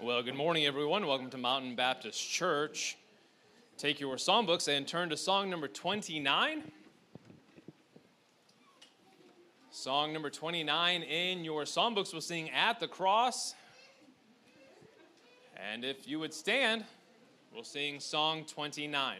Well, good morning, everyone. Welcome to Mountain Baptist Church. Take your songbooks and turn to song number 29. Song number 29 in your songbooks, we'll sing At the Cross. And if you would stand, we'll sing song 29.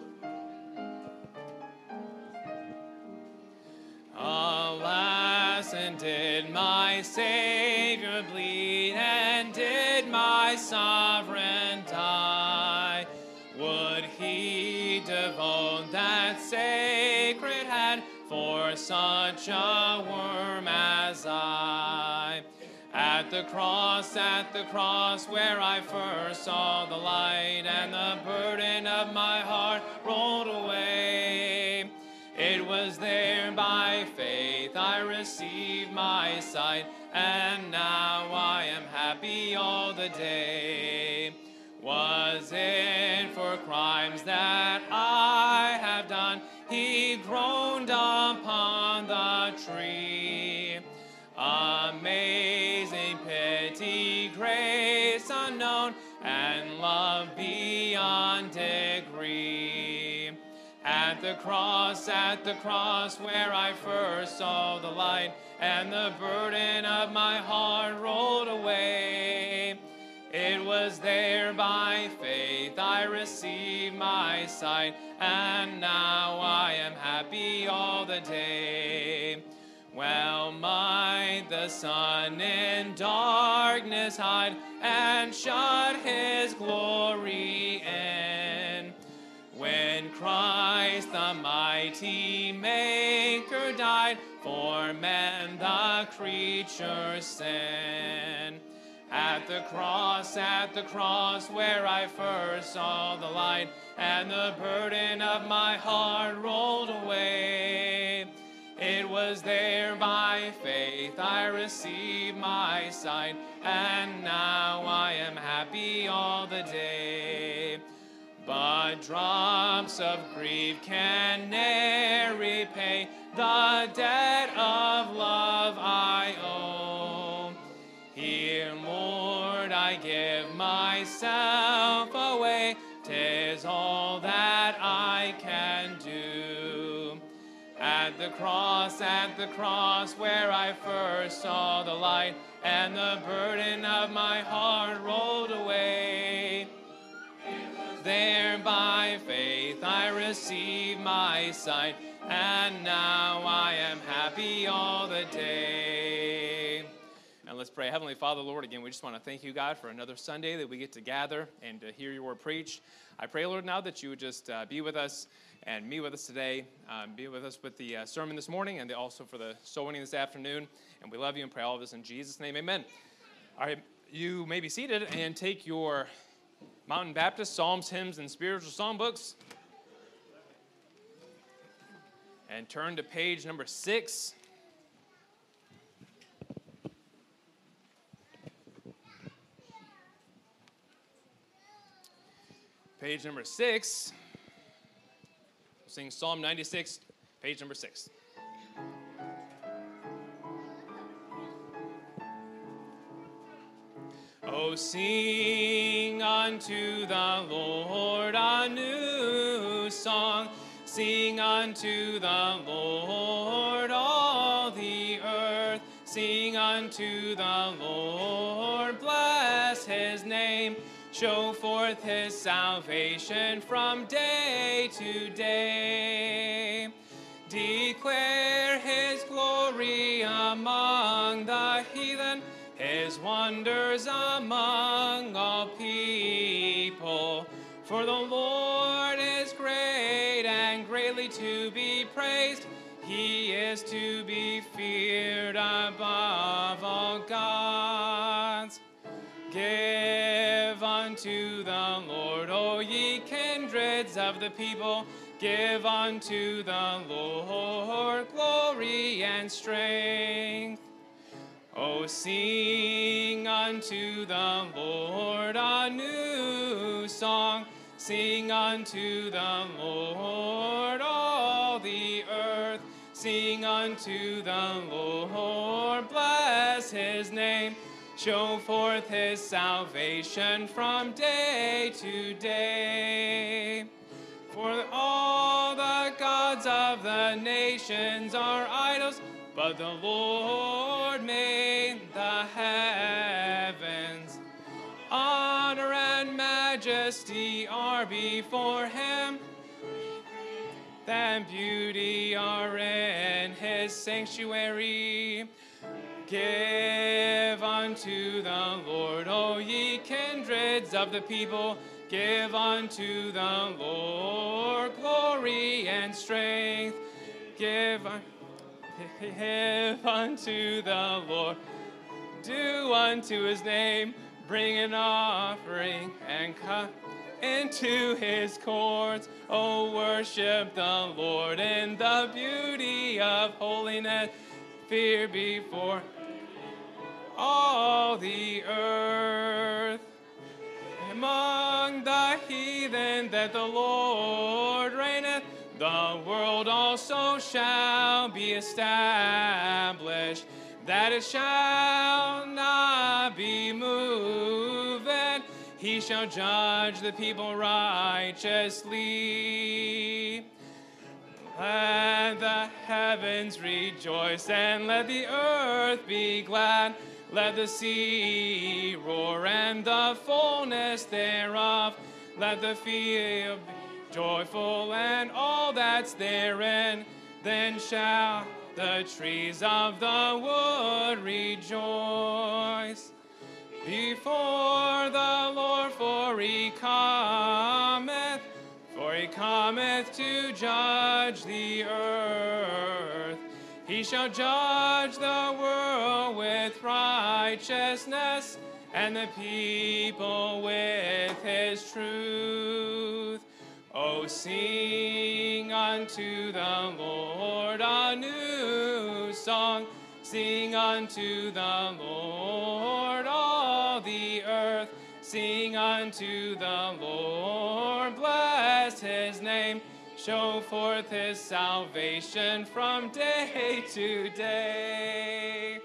Alas, and did my Savior bleed, and did my Sovereign die? Would he devote that sacred hand for such a worm as I? At the cross, where I first saw the light, and the burden of my heart rolled away. It was there by faith I received my sight, and now I am happy all the day. Was it for crimes that I have done? He groaned upon the tree. Amazing pity, grace unknown, and love beyond degree. At the cross, where I first saw the light, and the burden of my heart rolled away. It was there by faith I received my sight, and now I am happy all the day. Well might the sun in darkness hide, and shut his glory in, when Christ the mighty Maker died for men the creature's sin. At the cross, where I first saw the light, and the burden of my heart rolled away. It was there by faith I received my sight, and now I am happy all the day. But drops of grief can ne'er repay the debt of love I owe. Here, Lord, I give myself away. 'Tis all that I can do. At the cross, where I first saw the light, and the burden of my heart rolled away. There by faith I received my sight, and now I am happy all the day. And let's pray. Heavenly Father, Lord, again, we just want to thank you, God, for another Sunday that we get to gather and to hear your word preached. I pray, Lord, now that you would just be with us and meet with us today, be with us with the sermon this morning, and also for the soul winning this afternoon. And we love you and pray all of this in Jesus' name. Amen. All right, you may be seated and take your Mountain Baptist Psalms, Hymns, and Spiritual Songbooks and turn to page number 6. Page number 6. We'll sing Psalm 96, page number 6. Oh, sing unto the Lord a new song. Sing unto the Lord all the earth. Sing unto the Lord, bless his name. Show forth his salvation from day to day. Declare his glory among the heathen, his wonders among all people. For the Lord is great and greatly to be praised. He is to be feared above all gods. Give unto the Lord, O ye kindreds of the people. Give unto the Lord glory and strength. O sing unto the Lord a new song. Sing unto the Lord all the earth. Sing unto the Lord, bless his name. show forth his salvation from day to day. For all the gods of the nations are idols, but the Lord made the heavens. Honor and majesty are before him, and beauty are in his sanctuary. Give unto the Lord, O ye kindreds of the people, give unto the Lord glory and strength. Give unto the Lord, do unto his name, bring an offering and come into his courts. O worship the Lord in the beauty of holiness, fear before all the earth. Among the heathen that the Lord reigneth, the world also shall be established, that it shall not be moved. He shall judge the people righteously. Let the heavens rejoice, and let the earth be glad. Let the sea roar, and the fullness thereof. Let the field be joyful, and all that's therein. Then shall the trees of the wood rejoice before the Lord, for he cometh to judge the earth. He shall judge the world with righteousness, and the people with his truth. O sing unto the Lord a new song. Sing unto the Lord, all the earth. Sing unto the Lord, bless his name. Show forth his salvation from day to day.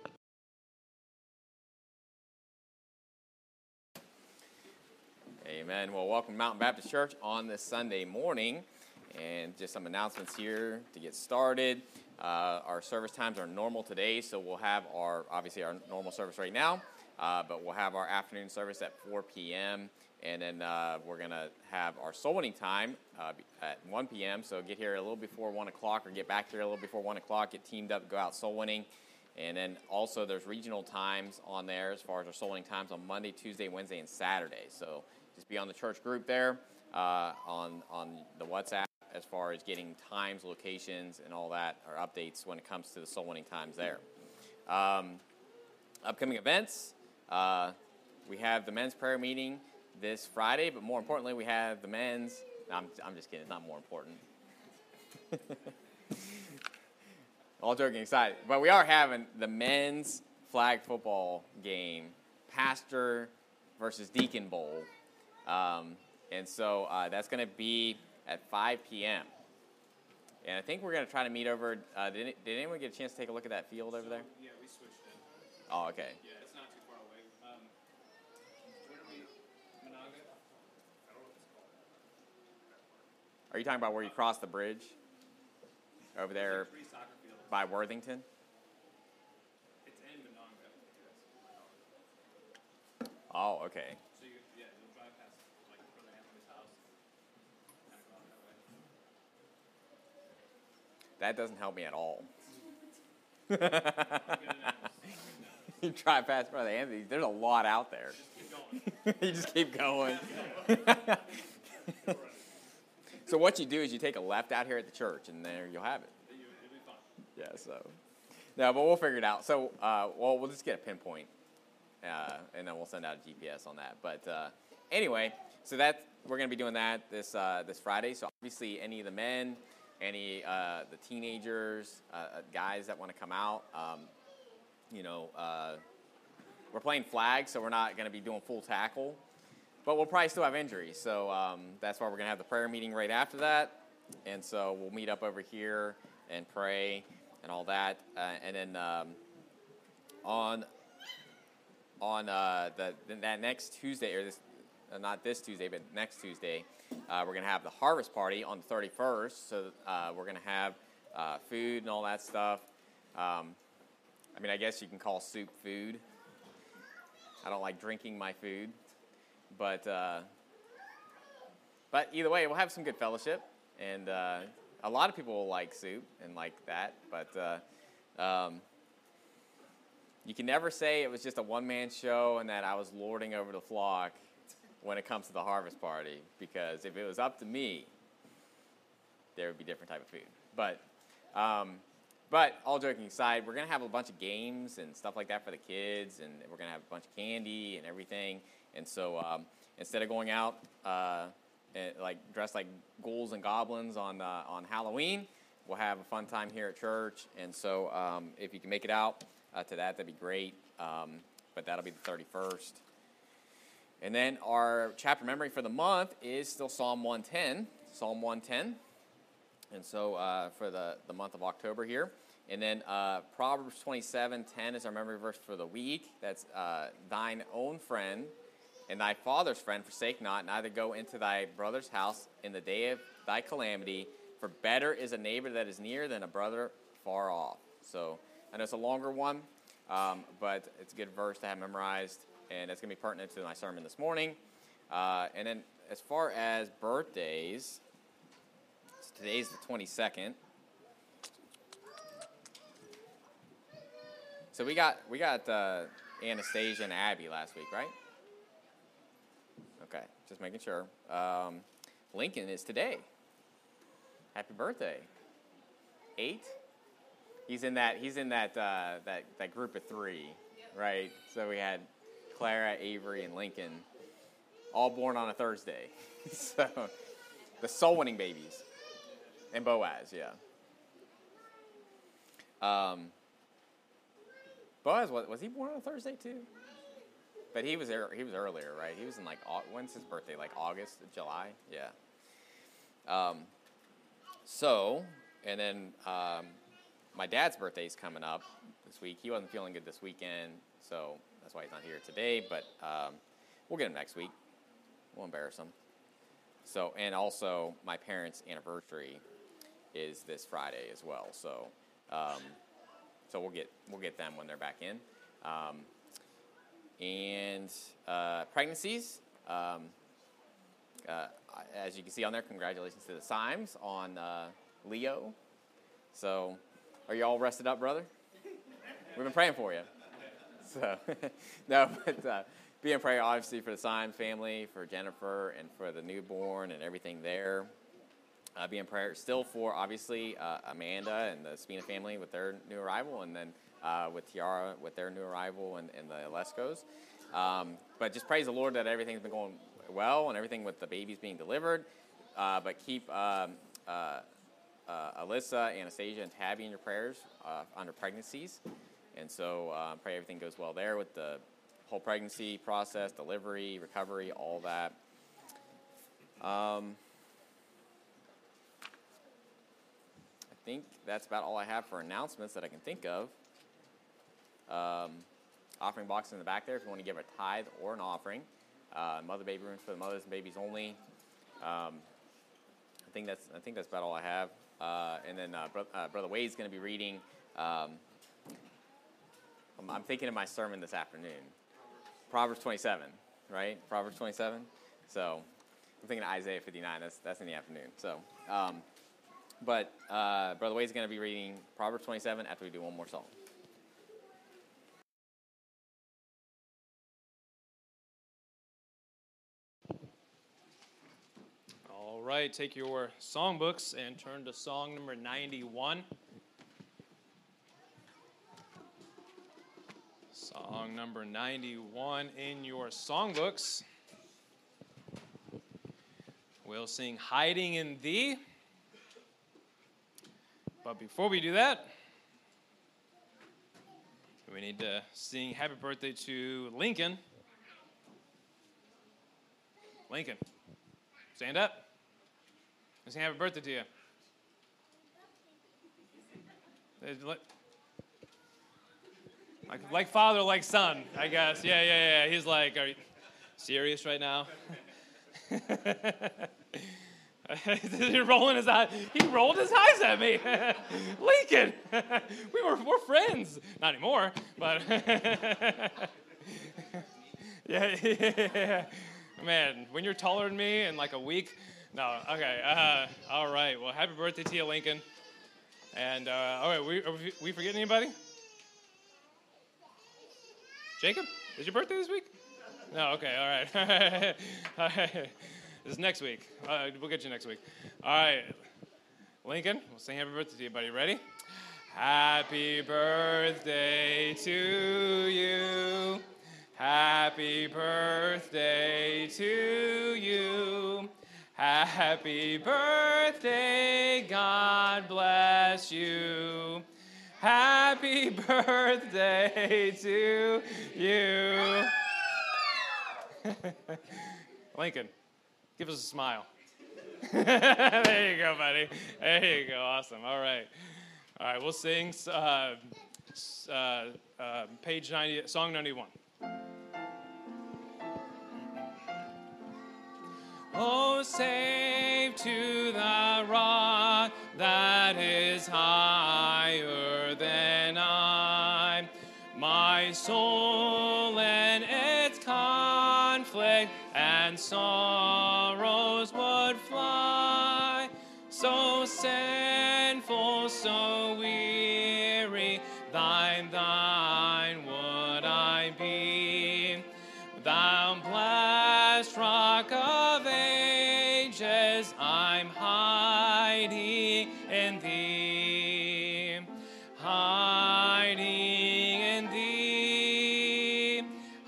Amen. Well, welcome to Mountain Baptist Church on this Sunday morning. And just some announcements here to get started. Our service times are normal today, so we'll have our normal service right now, but we'll have our afternoon service at 4 p.m., and then we're going to have our soul winning time at 1 p.m., so get here a little before 1 o'clock, or get back here a little before 1 o'clock, get teamed up, go out soul winning. And then also there's regional times on there as far as our soul winning times on Monday, Tuesday, Wednesday, and Saturday. So just be on the church group there on the WhatsApp as far as getting times, locations, and all that, or updates when it comes to the soul winning times there. Upcoming events, we have the men's prayer meeting this Friday, but more importantly, we have the men's, I'm just kidding, it's not more important. All joking aside, but we are having the men's flag football game, Pastor versus Deacon Bowl, and so that's going to be at 5 p.m. And I think we're going to try to meet over, did anyone get a chance to take a look at that field over there? Yeah, we switched it. Oh, okay. Yeah, it's not too far away. Where do we, Monaga? I don't know what it's called. Are you talking about where you cross the bridge? Over there by Worthington? It's in Monaga. Oh, okay. So you'll drive past, like, from the Anthony's house, kind of go out that way. That doesn't help me at all. You drive past Brother Anthony's. There's a lot out there. Just keep going. You just keep going. So what you do is you take a left out here at the church, and there you'll have it. It'll be fun. Yeah, so. No, but we'll figure it out. So, we'll just get a pinpoint, and then we'll send out a GPS on that. But anyway, so we're going to be doing that this Friday. So obviously any of the men, any the teenagers, guys that want to come out, we're playing flag, so we're not going to be doing full tackle. But we'll probably still have injuries, so that's why we're going to have the prayer meeting right after that. And so we'll meet up over here and pray and all that. And then on on that next Tuesday, or this, not this Tuesday, but next Tuesday, we're going to have the harvest party on the 31st. So we're going to have food and all that stuff. I mean, I guess you can call soup food. I don't like drinking my food, but either way, we'll have some good fellowship, and a lot of people will like soup and like that, but you can never say it was just a one-man show and that I was lording over the flock when it comes to the harvest party, because if it was up to me, there would be different type of food. But all joking aside, we're going to have a bunch of games and stuff like that for the kids, and we're going to have a bunch of candy and everything. And so instead of going out like dressed like ghouls and goblins on Halloween, we'll have a fun time here at church. And so if you can make it out to that, that'd be great. But that'll be the 31st. And then our chapter memory for the month is still Psalm 110. Psalm 110. And so for the month of October here. And then Proverbs 27:10 is our memory verse for the week. That's thine own friend and thy father's friend forsake not, neither go into thy brother's house in the day of thy calamity. For better is a neighbor that is near than a brother far off. So I know it's a longer one, but it's a good verse to have memorized. And it's going to be pertinent to my sermon this morning. And then as far as birthdays, today's the 22nd. So we got Anastasia and Abby last week, right? Okay, just making sure. Lincoln is today. Happy birthday. 8? He's in that group of 3, right? So we had Clara, Avery, and Lincoln, all born on a Thursday. So the soul-winning babies. And Boaz, yeah. Boaz, was he born on a Thursday too? But he was earlier, right? He was in when's his birthday? Like August, July? Yeah. So, and then my dad's birthday is coming up this week. He wasn't feeling good this weekend, so that's why he's not here today. But we'll get him next week. We'll embarrass him. So, and also my parents' anniversary is this Friday as well. So, so we'll get them when they're back in. And pregnancies, as you can see on there, congratulations to the Symes on Leo. So, are you all rested up, brother? We've been praying for you. So, no, but be in prayer, obviously, for the Symes family, for Jennifer, and for the newborn and everything there. Be in prayer still for, obviously, Amanda and the Spina family with their new arrival, and then with Tiara with their new arrival and the Lescos. But just praise the Lord that everything's been going well and everything with the babies being delivered. But keep Alyssa, Anastasia, and Tabby in your prayers under pregnancies. And so pray everything goes well there with the whole pregnancy process, delivery, recovery, all that. I think that's about all I have for announcements that I can think of. Offering box in the back there if you want to give a tithe or an offering. Mother baby rooms for the mothers and babies only. I think that's about all I have. And then Brother Wade's going to be reading. I'm thinking of my sermon this afternoon. Proverbs 27, right? Proverbs 27. So I'm thinking of Isaiah 59. That's in the afternoon. So, but Brother Wade's going to be reading Proverbs 27 after we do one more song. All right, take your songbooks and turn to song number 91. Song number 91 in your songbooks. We'll sing Hiding in Thee. But before we do that, we need to sing happy birthday to Lincoln. Lincoln, stand up. Let's sing happy birthday to you. Like father, like son, I guess. Yeah. He's like, are you serious right now? He's rolling his eyes. He rolled his eyes at me. Lincoln, we're friends. Not anymore, but yeah. Man, when you're taller than me in like a week, no. Okay. All right. Well, happy birthday to you, Lincoln. And all right, are we forgetting anybody? Jacob, is your birthday this week? No. Okay. All right. All right. This is next week. We'll get you next week. All right. Lincoln, we'll sing happy birthday to you, buddy. Ready? Happy birthday to you. Happy birthday to you. Happy birthday, God bless you. Happy birthday to you. Lincoln, give us a smile. There you go, buddy. There you go. Awesome. All right. We'll sing page 90, song 91. Oh, save to the rock that is higher than I, my soul and its conflict and sorrows would fly. So sinful, so weary, thine would I be. Thou blessed rock of ages, I'm hiding in thee, hiding in thee,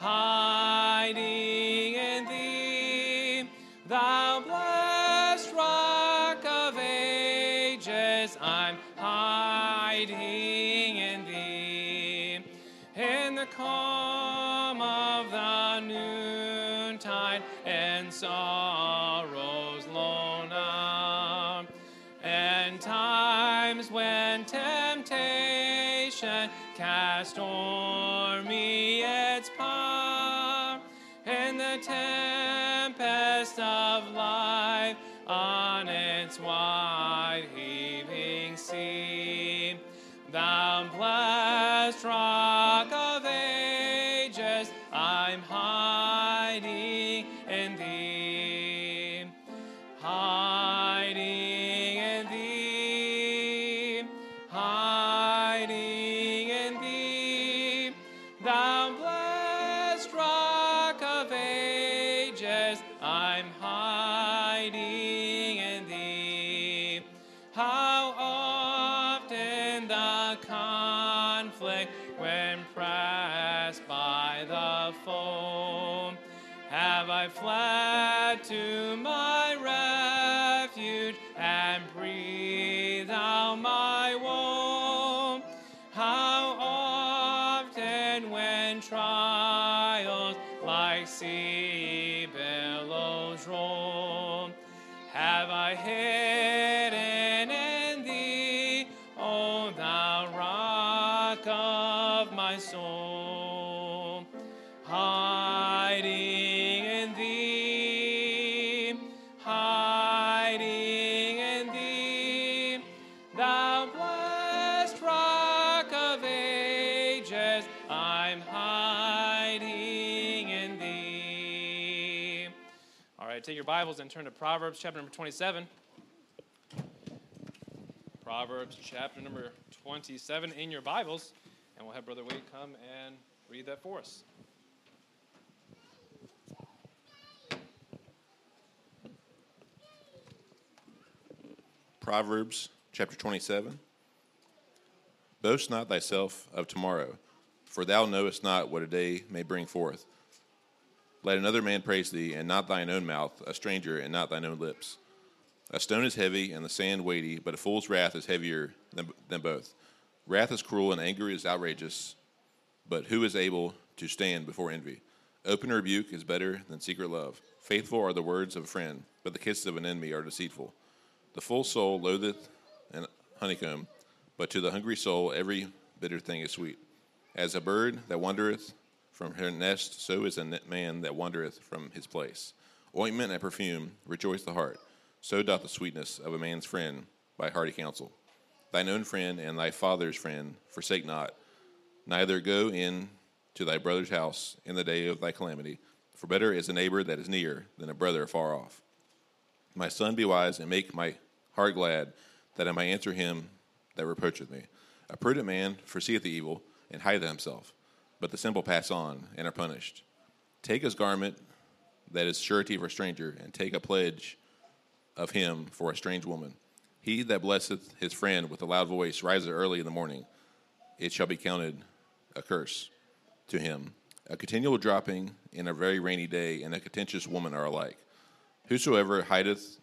hiding in thee. Thou blessed rock of ages, I'm hiding in thee. In the calm of the noontide and sorrows lone hour, and times when temptation cast o'er me its power, in the tempest of life on its wide heaving sea, thou blessed rock of ages, I'm hiding in thee, hiding in thee, hiding in thee. Thou blessed rock of ages, I'm hiding in thee. How often the conflict when pressed by the foe, have I fled to my refuge and breathed out my woe. How often when trials like sea billows roll, have I hidden in thee, O thou rock of my soul, hiding in thee, hiding in thee. Thou blessed rock of ages, I'm hiding in thee. All right, take your Bibles and turn to Proverbs chapter number 27. Proverbs chapter number 27 in your Bibles, and we'll have Brother Wade come and read that for us. Proverbs chapter 27. Boast not thyself of tomorrow, for thou knowest not what a day may bring forth. Let another man praise thee, and not thine own mouth, a stranger, and not thine own lips. A stone is heavy, and the sand weighty, but a fool's wrath is heavier than both. Wrath is cruel, and anger is outrageous, but who is able to stand before envy? Open rebuke is better than secret love. Faithful are the words of a friend, but the kisses of an enemy are deceitful. The full soul loatheth an honeycomb, but to the hungry soul every bitter thing is sweet. As a bird that wandereth from her nest, so is a man that wandereth from his place. Ointment and perfume rejoice the heart. So doth the sweetness of a man's friend by hearty counsel. Thine own friend and thy father's friend forsake not. Neither go in to thy brother's house in the day of thy calamity. For better is a neighbor that is near than a brother afar off. My son, be wise and make my heart glad, that I may answer him that reproacheth me. A prudent man foreseeth the evil, and hideth himself. But the simple pass on, and are punished. Take his garment that is surety for a stranger, and take a pledge of him for a strange woman. He that blesseth his friend with a loud voice riseth early in the morning. It shall be counted a curse to him. A continual dropping in a very rainy day, and a contentious woman are alike. Whosoever hideth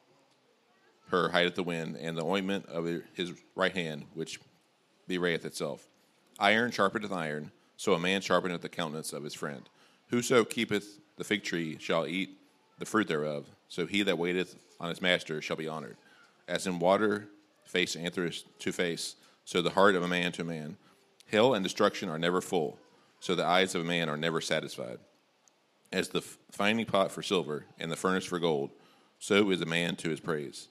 her hideth the wind, and the ointment of his right hand, which bewrayeth itself. Iron sharpeneth iron, so a man sharpeneth the countenance of his friend. Whoso keepeth the fig tree shall eat the fruit thereof, so he that waiteth on his master shall be honored. As in water face answereth to face, so the heart of a man to man. Hell and destruction are never full, so the eyes of a man are never satisfied. As the finding pot for silver, and the furnace for gold, so is a man to his praise.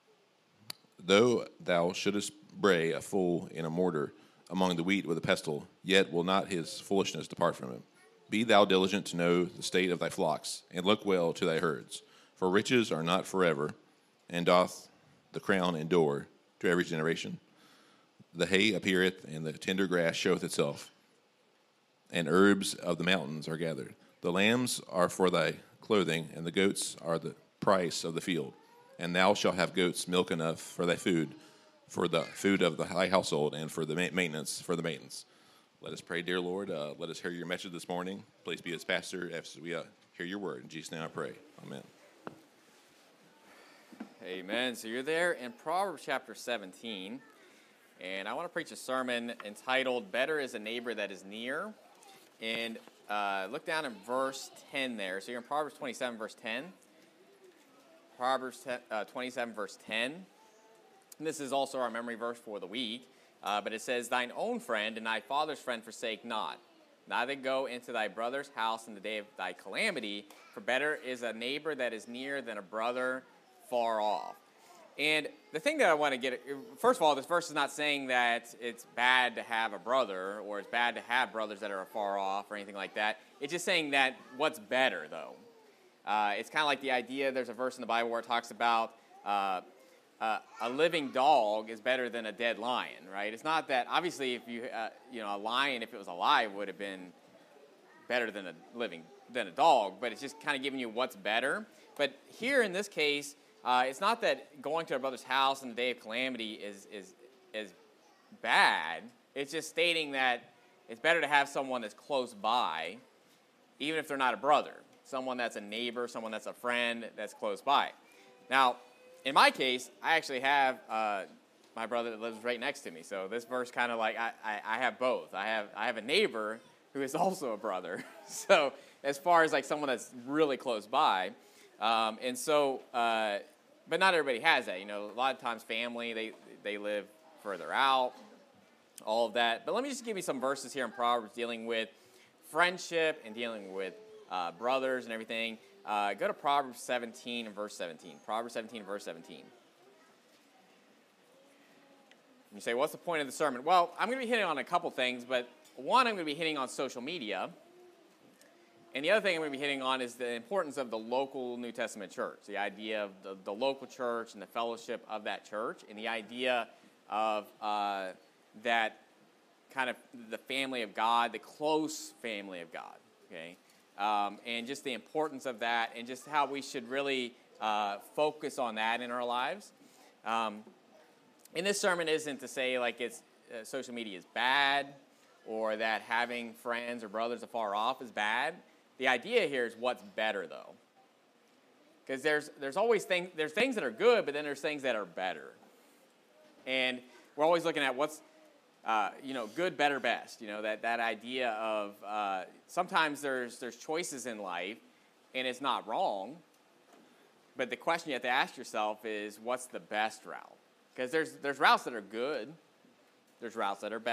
Though thou shouldest bray a fool in a mortar among the wheat with a pestle, yet will not his foolishness depart from him. Be thou diligent to know the state of thy flocks, and look well to thy herds. For riches are not forever, and doth the crown endure to every generation. The hay appeareth, and the tender grass showeth itself, and herbs of the mountains are gathered. The lambs are for thy clothing, and the goats are the price of the field. And thou shalt have goats milk enough for thy food, for the food of thy household, and for the maintenance, for the maintenance. Let us pray, dear Lord. Let us hear your message this morning. Please be as pastor as we hear your word. In Jesus' name I pray. Amen. Amen. So you're there in Proverbs chapter 17, and I want to preach a sermon entitled, Better is a Neighbor That Is Near. And look down in verse 10 there. So you're in Proverbs 27, verse 10. Proverbs 27, verse 10. And this is also our memory verse for the week. But it says, Thine own friend and thy father's friend forsake not. Neither go into thy brother's house in the day of thy calamity, for better is a neighbor that is near than a brother far off. And the thing that I want to get, first of all, this verse is not saying that it's bad to have a brother, or it's bad to have brothers that are far off, or anything like that. It's just saying that what's better, though. It's kind of like the idea, there's a verse in the Bible where it talks about a living dog is better than a dead lion, right? It's not that, obviously, if a lion, if it was alive, would have been better than a dog, but it's just kind of giving you what's better. But here in this case, it's not that going to a brother's house in the day of calamity is bad. It's just stating that it's better to have someone that's close by, even if they're not a brother. Someone that's a neighbor, someone that's a friend that's close by. Now, in my case, I actually have my brother that lives right next to me. So this verse kind of like, I have both. I have a neighbor who is also a brother. So as far as like someone that's really close by. But not everybody has that. A lot of times family, they live further out, all of that. But let me just give you some verses here in Proverbs dealing with friendship and dealing with brothers and everything. Go to Proverbs 17 and verse 17. Proverbs 17 and verse 17. You say, what's the point of the sermon? Well, I'm going to be hitting on a couple things, but one, I'm going to be hitting on social media. And the other thing I'm going to be hitting on is the importance of the local New Testament church, the idea of the local church and the fellowship of that church, and the idea of that kind of the family of God, the close family of God, okay? And just the importance of that, and just how we should really focus on that in our lives. And this sermon isn't to say like social media is bad, or that having friends or brothers afar off is bad. The idea here is what's better, though, because there's always things that are good, but then there's things that are better, and we're always looking at what's good, better, best. That idea of sometimes there's choices in life, and it's not wrong. But the question you have to ask yourself is, what's the best route? Because there's routes that are good, there's routes that are better,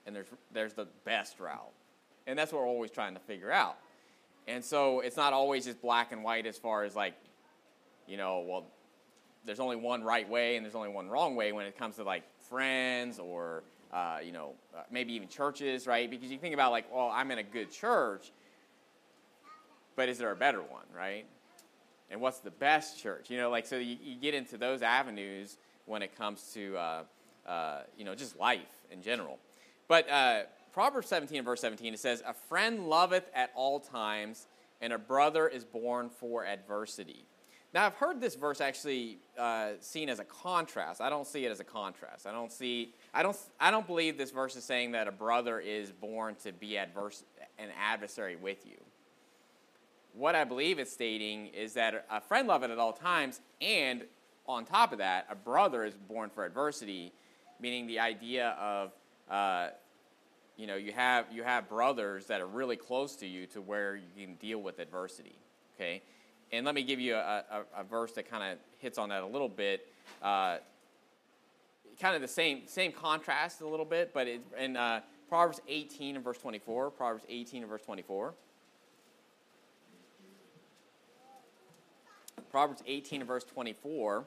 and there's the best route. And that's what we're always trying to figure out. And so it's not always just black and white as far as like, well, there's only one right way and there's only one wrong way when it comes to like friends or, maybe even churches, right? Because you think about like, well, I'm in a good church, but is there a better one, right? And what's the best church? So you get into those avenues when it comes to, just life in general. But Proverbs 17 and verse 17, it says, "A friend loveth at all times, and a brother is born for adversity." Now, I've heard this verse actually seen as a contrast. I don't see it as a contrast. I don't believe this verse is saying that a brother is born to be an adversary with you. What I believe it's stating is that a friend loveth at all times, and on top of that, a brother is born for adversity, meaning the idea of you have brothers that are really close to you to where you can deal with adversity. Okay, and let me give you a verse that kind of hits on that a little bit. Kind of the same contrast a little bit, but in Proverbs 18 and verse 24. Proverbs 18 and verse 24. Proverbs 18 and verse 24.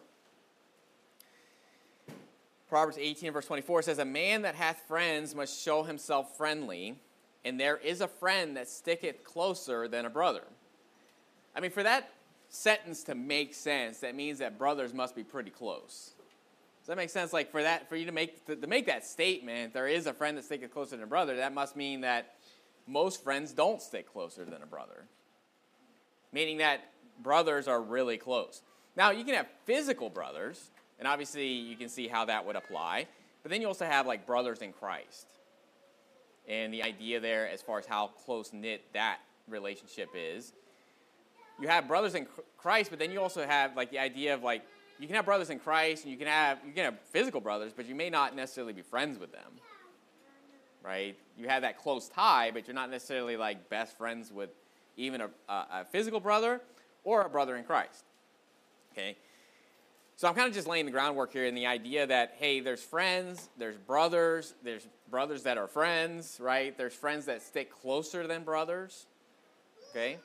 Proverbs 18 and verse 24 says, "A man that hath friends must show himself friendly, and there is a friend that sticketh closer than a brother." I mean, for that sentence to make sense, that means that brothers must be pretty close. Does that make sense? Like for you to make that statement, there is a friend that sticketh closer than a brother, that must mean that most friends don't stick closer than a brother. Meaning that brothers are really close. Now, you can have physical brothers, and obviously you can see how that would apply, but then you also have like brothers in Christ. And the idea there as far as how close-knit that relationship is. You have brothers in Christ, but then you also have like the idea of like, you can have brothers in Christ, and you can have physical brothers, but you may not necessarily be friends with them. Right? You have that close tie, but you're not necessarily like best friends with even a physical brother or a brother in Christ. Okay? So I'm kind of just laying the groundwork here in the idea that, hey, there's friends, there's brothers that are friends, right? There's friends that stick closer than brothers, okay?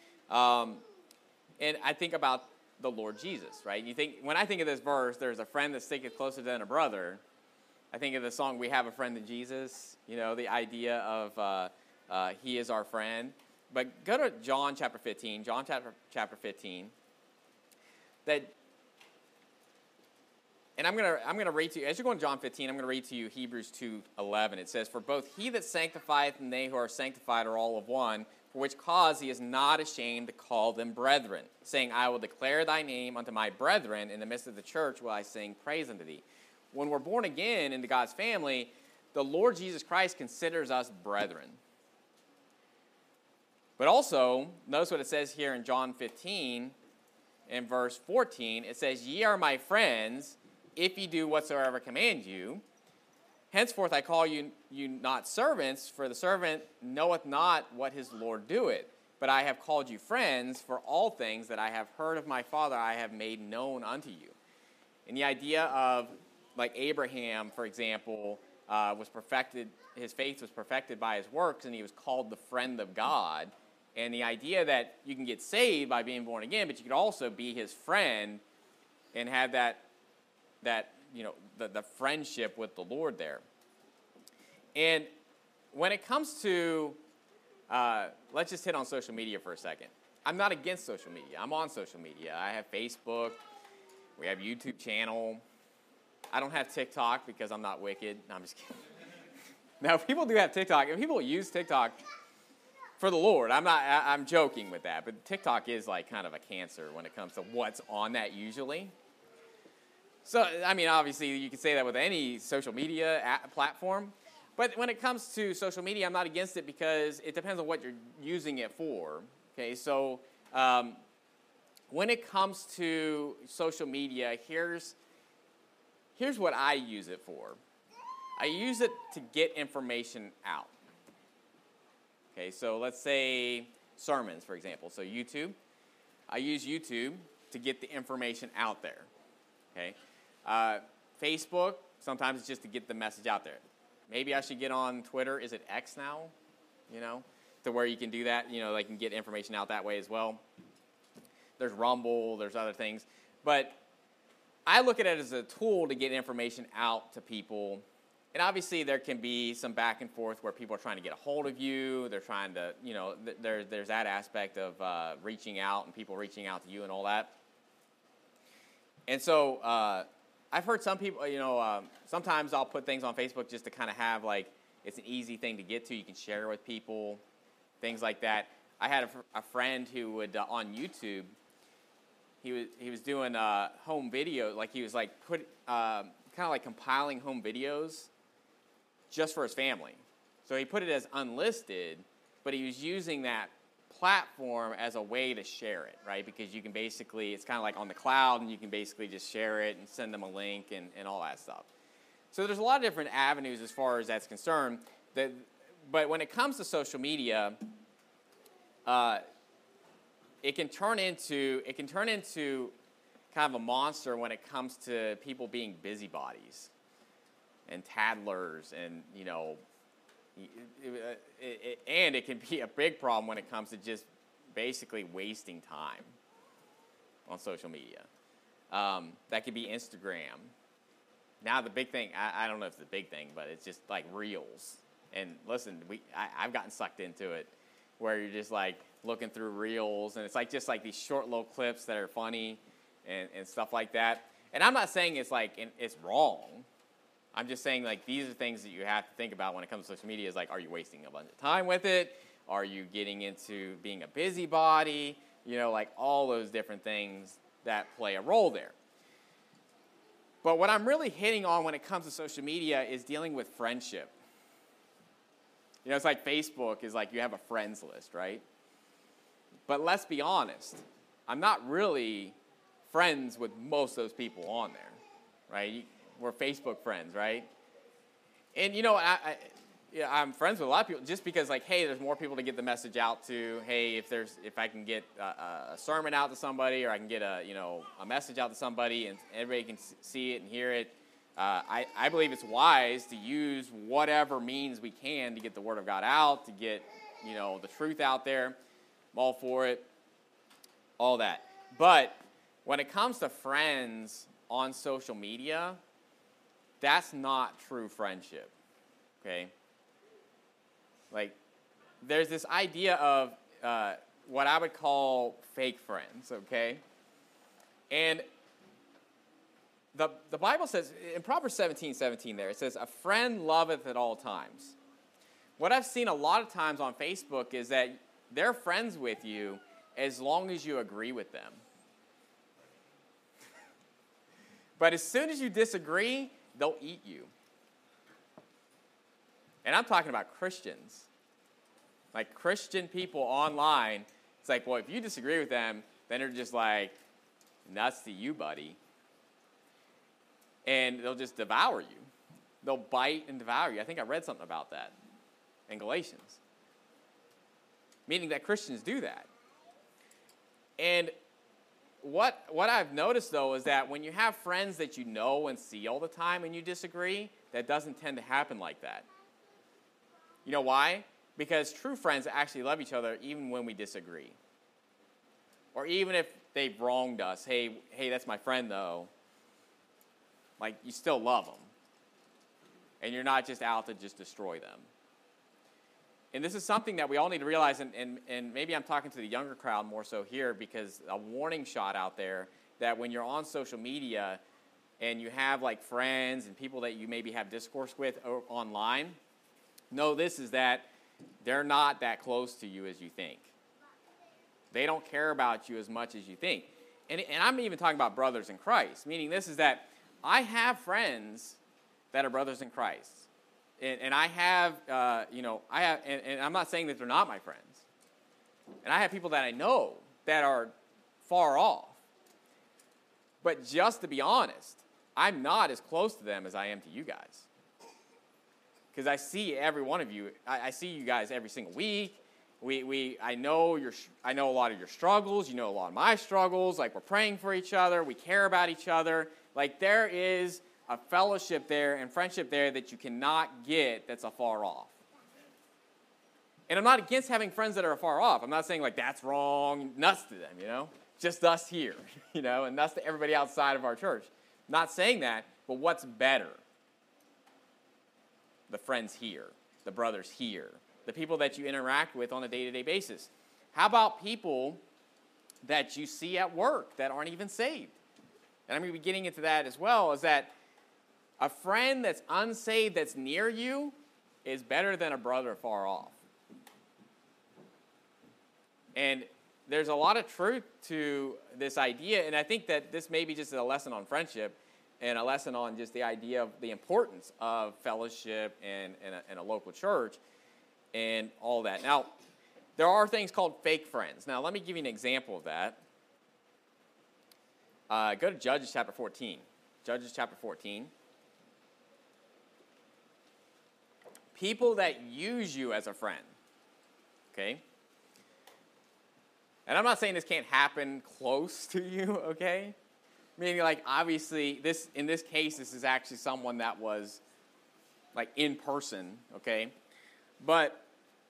And I think about the Lord Jesus, right? When I think of this verse, there's a friend that sticketh closer than a brother. I think of the song, "We Have a Friend in Jesus," the idea of He is our friend. But go to John chapter 15, chapter 15. And I'm gonna read to you, as you're going to John 15, I'm going to read to you Hebrews 2:11. It says, "For both he that sanctifieth and they who are sanctified are all of one, for which cause he is not ashamed to call them brethren, saying, I will declare thy name unto my brethren, in the midst of the church will I sing praise unto thee." When we're born again into God's family, the Lord Jesus Christ considers us brethren. But also, notice what it says here in John 15, in verse 14. It says, "Ye are my friends, if ye do whatsoever I command you. Henceforth I call you not servants, for the servant knoweth not what his Lord doeth. But I have called you friends, for all things that I have heard of my Father I have made known unto you." And the idea of, like Abraham, for example, his faith was perfected by his works, and he was called the friend of God. And the idea that you can get saved by being born again, but you could also be his friend and have that the friendship with the Lord there. And when it comes to, let's just hit on social media for a second. I'm not against social media. I'm on social media. I have Facebook. We have YouTube channel. I don't have TikTok because I'm not wicked. No, I'm just kidding. Now, people do have TikTok, and people use TikTok for the Lord. I'm joking with that, but TikTok is like kind of a cancer when it comes to what's on that usually. So, I mean, obviously, you can say that with any social media platform. But when it comes to social media, I'm not against it because it depends on what you're using it for. Okay, so when it comes to social media, here's what I use it for. I use it to get information out. Okay, so let's say sermons, for example. So YouTube. I use YouTube to get the information out there. Okay. Facebook, sometimes it's just to get the message out there. maybe I should get on Twitter. Is it X now? To where you can do that. They can get information out that way as well. There's Rumble. There's other things. But I look at it as a tool to get information out to people. And obviously there can be some back and forth where people are trying to get a hold of you. They're trying to, there's that aspect of reaching out and people reaching out to you and all that. And so I've heard some people, sometimes I'll put things on Facebook just to kind of have it's an easy thing to get to. You can share with people, things like that. I had a friend who would, on YouTube, he was doing home video, he was kind of compiling home videos just for his family. So he put it as unlisted, but he was using that platform as a way to share it, right? Because you can basically, it's kind of like on the cloud, and you can basically just share it and send them a link and all that stuff. So there's a lot of different avenues as far as that's concerned. But when it comes to social media, it can turn into kind of a monster when it comes to people being busybodies and tattlers, and and it can be a big problem when it comes to just basically wasting time on social media. That could be Instagram. Now the big thing, I don't know if it's the big thing, but it's just Reels. And listen, I've gotten sucked into it, where you're just looking through Reels, and it's just these short little clips that are funny and stuff like that. And I'm not saying it's it's wrong. I'm just saying these are things that you have to think about when it comes to social media. Is are you wasting a bunch of time with it? Are you getting into being a busybody? All those different things that play a role there. But what I'm really hitting on when it comes to social media is dealing with friendship. It's like Facebook is you have a friends list, right? But let's be honest, I'm not really friends with most of those people on there, right? We're Facebook friends, right? And I'm friends with a lot of people just because hey, there's more people to get the message out to. Hey, if I can get a sermon out to somebody, or I can get a message out to somebody, and everybody can see it and hear it. I believe it's wise to use whatever means we can to get the Word of God out, to get the truth out there. I'm all for it, all that. But when it comes to friends on social media, that's not true friendship, okay? There's this idea of what I would call fake friends, okay? And the Bible says, in Proverbs 17:17 there, it says, a friend loveth at all times. What I've seen a lot of times on Facebook is that they're friends with you as long as you agree with them. But as soon as you disagree, they'll eat you. And I'm talking about Christians. Christian people online, it's well, if you disagree with them, then they're just nuts to you, buddy. And they'll just devour you. They'll bite and devour you. I think I read something about that in Galatians. Meaning that Christians do that. And what I've noticed, though, is that when you have friends that you know and see all the time and you disagree, that doesn't tend to happen like that. You know why? Because true friends actually love each other even when we disagree. Or even if they've wronged us. Hey, that's my friend, though. You still love them. And you're not just out to just destroy them. And this is something that we all need to realize, and maybe I'm talking to the younger crowd more so here, because a warning shot out there that when you're on social media and you have friends and people that you maybe have discourse with online, know this is that they're not that close to you as you think. They don't care about you as much as you think. And I'm even talking about brothers in Christ, meaning this is that I have friends that are brothers in Christ. And I have, and I'm not saying that they're not my friends. And I have people that I know that are far off. But just to be honest, I'm not as close to them as I am to you guys. Because I see every one of you. I see you guys every single week. I know a lot of your struggles. You know a lot of my struggles. We're praying for each other. We care about each other. There is a fellowship there and friendship there that you cannot get that's afar off. And I'm not against having friends that are afar off. I'm not saying like that's wrong, nuts to them, you know. Just us here, you know, and nuts to everybody outside of our church. Not saying that, but what's better? The friends here, the brothers here, the people that you interact with on a day-to-day basis. How about people that you see at work that aren't even saved? And I'm going to be getting into that as well, is that a friend that's unsaved that's near you is better than a brother far off. And there's a lot of truth to this idea, and I think that this may be just a lesson on friendship and a lesson on just the idea of the importance of fellowship and a local church and all that. Now, there are things called fake friends. Now, let me give you an example of that. Go to Judges chapter 14. Judges chapter 14. People that use you as a friend. Okay? And I'm not saying this can't happen close to you, okay? Meaning, like, obviously, in this case, this is actually someone that was, like, in person, okay? But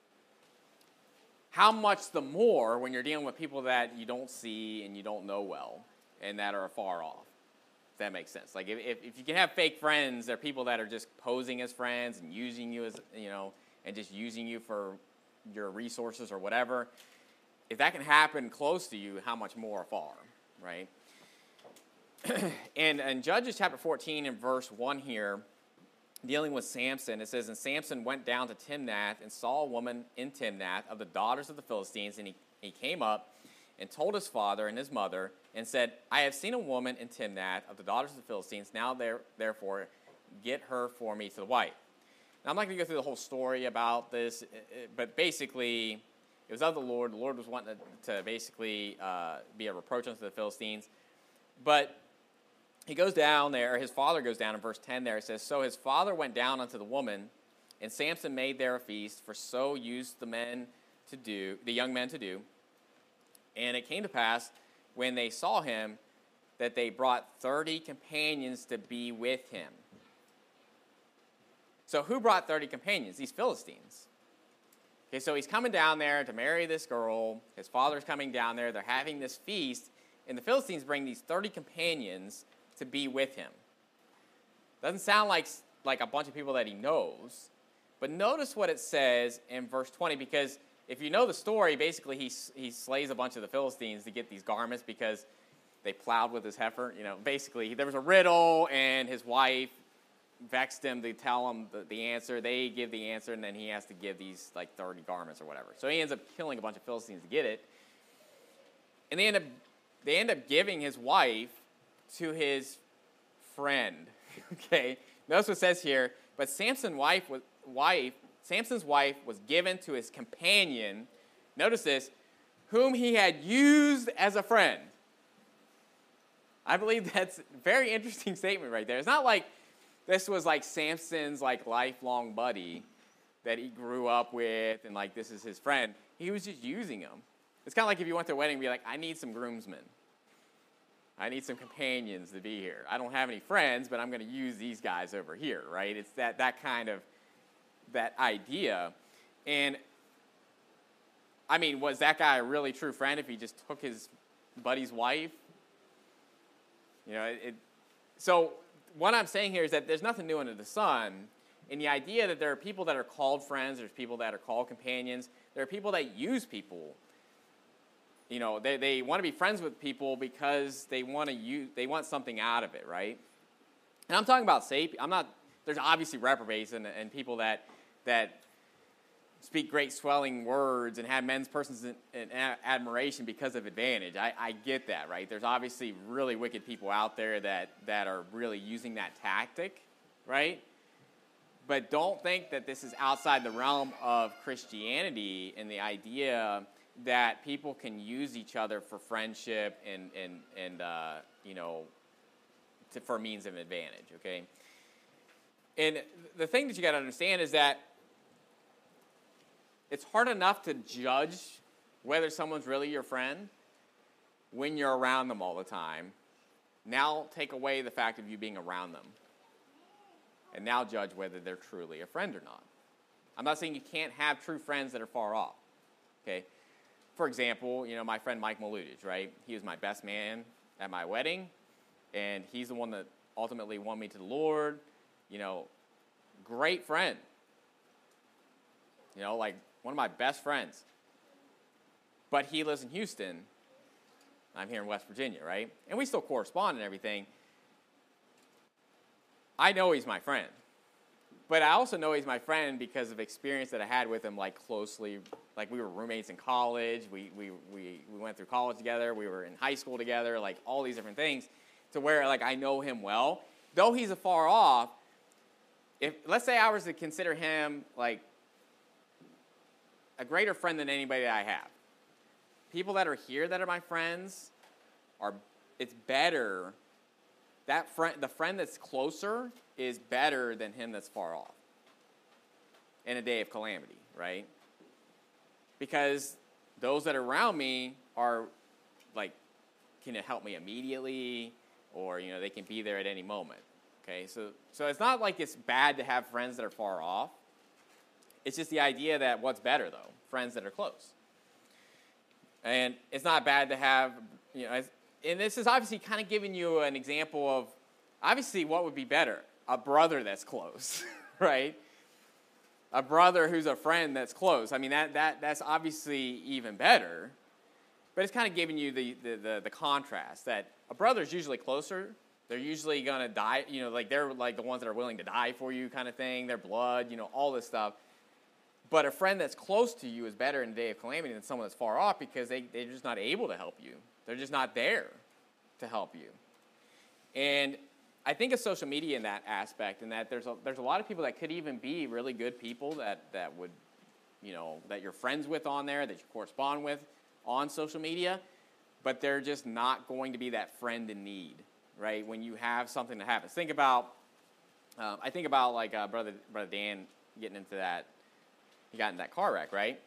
how much the more when you're dealing with people that you don't see and you don't know well and that are far off, if that makes sense. Like, if you can have fake friends, they're people that are just posing as friends and using you as, you know, and just using you for your resources or whatever. If that can happen close to you, how much more afar, right? And in Judges chapter 14 and verse 1 here, dealing with Samson, it says, "And Samson went down to Timnath and saw a woman in Timnath of the daughters of the Philistines, and he came up and told his father and his mother and said, I have seen a woman in Timnath of the daughters of the Philistines. Now therefore get her for me to the wife." Now I'm not going to go through the whole story about this, but basically it was of the Lord. The Lord was wanting to basically be a reproach unto the Philistines. But he goes down there, his father goes down in verse 10 there. It says, "So his father went down unto the woman, and Samson made there a feast, for so used the young men to do. And it came to pass, when they saw him, that they brought 30 companions to be with him." So who brought 30 companions? These Philistines. Okay, so he's coming down there to marry this girl. His father's coming down there. They're having this feast, and the Philistines bring these 30 companions to be with him. Doesn't sound like a bunch of people that he knows, but notice what it says in verse 20, because if you know the story, basically he slays a bunch of the Philistines to get these garments because they plowed with his heifer. You know, basically there was a riddle, and his wife vexed him to tell him the answer. They give the answer, and then he has to give these like 30 garments or whatever. So he ends up killing a bunch of Philistines to get it, and they end up giving his wife to his friend. Okay, notice what it says here. But Samson's wife was given to his companion. Notice this, whom he had used as a friend. I believe that's a very interesting statement right there. It's not like this was like Samson's like lifelong buddy that he grew up with, and like this is his friend. He was just using him. It's kind of like if you went to a wedding and be like, I need some groomsmen. I need some companions to be here. I don't have any friends, but I'm going to use these guys over here, right? It's that kind of that idea. And I mean, was that guy a really true friend if he just took his buddy's wife? You know, so what I'm saying here is that there's nothing new under the sun. And the idea that there are people that are called friends, there's people that are called companions, there are people that use people. You know, they want to be friends with people because they want something out of it, right? And I'm talking about there's obviously reprobates and people that speak great swelling words and have men's persons in admiration because of advantage. I get that, right? There's obviously really wicked people out there that are really using that tactic, right? But don't think that this is outside the realm of Christianity and the idea that people can use each other for friendship and you know, for means of advantage, okay? And the thing that you got to understand is that it's hard enough to judge whether someone's really your friend when you're around them all the time. Now take away the fact of you being around them. and now judge whether they're truly a friend or not. I'm not saying you can't have true friends that are far off, okay? For example, my friend Mike Maludich, right? He was my best man at my wedding, and he's the one that ultimately won me to the Lord. Great friend. Like one of my best friends. But he lives in Houston. I'm here in West Virginia, right? And we still correspond and everything. I know he's my friend. But I also know he's my friend because of experience that I had with him, like closely. Like we were roommates in college. We went through college together. We were in high school together. Like all these different things, to where like I know him well. Though he's afar off, if let's say I was to consider him like a greater friend than anybody that I have. People that are here that are my friends it's better. The friend that's closer is better than him that's far off in a day of calamity, right? Because those that are around me are like, can it help me immediately? Or, they can be there at any moment, okay? So it's not like it's bad to have friends that are far off. It's just the idea that what's better, though? Friends that are close. And it's not bad to have, and this is obviously kind of giving you an example of, obviously, what would be better? A brother that's close, right? A brother who's a friend that's close. I mean, that's obviously even better. But it's kind of giving you the contrast that a brother's usually closer. They're usually going to die, like they're like the ones that are willing to die for you kind of thing. Their blood, all this stuff. But a friend that's close to you is better in a day of calamity than someone that's far off because they're just not able to help you. They're just not there to help you. And I think of social media in that aspect, and that there's a lot of people that could even be really good people that would, that you're friends with on there, that you correspond with on social media, but they're just not going to be that friend in need, right? When you have something that happens. I think about like brother Dan getting into that. He got in that car wreck, right?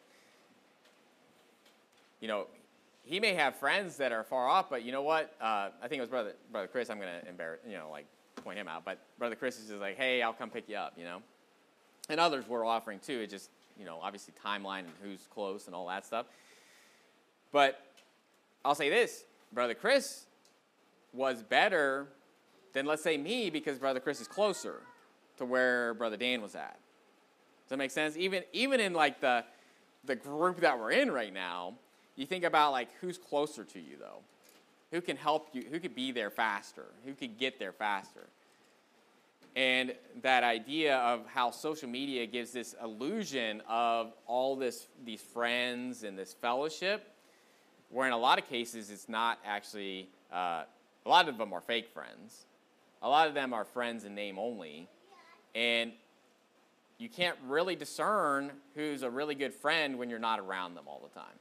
He may have friends that are far off, but you know what? I think it was brother Chris. I'm going to embarrass, point him out. But brother Chris is just like, hey, I'll come pick you up, And others were offering too. It just, obviously timeline and who's close and all that stuff. But I'll say this, brother Chris was better than, let's say, me, because brother Chris is closer to where brother Dan was at. Does that make sense? Even in like the group that we're in right now, you think about like who's closer to you though, who can help you, who could be there faster, who could get there faster, and that idea of how social media gives this illusion of all these friends and this fellowship, where in a lot of cases it's not actually. A lot of them are fake friends. A lot of them are friends in name only, and you can't really discern who's a really good friend when you're not around them all the time.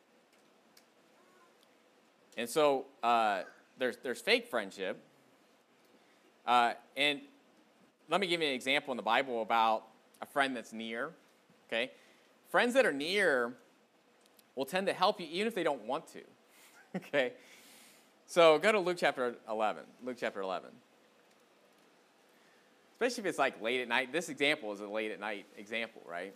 And so there's fake friendship. And let me give you an example in the Bible about a friend that's near. Okay? Friends that are near will tend to help you even if they don't want to. Okay? So go to Luke chapter 11. Luke chapter 11. Especially if it's like late at night. This example is a late at night example, right?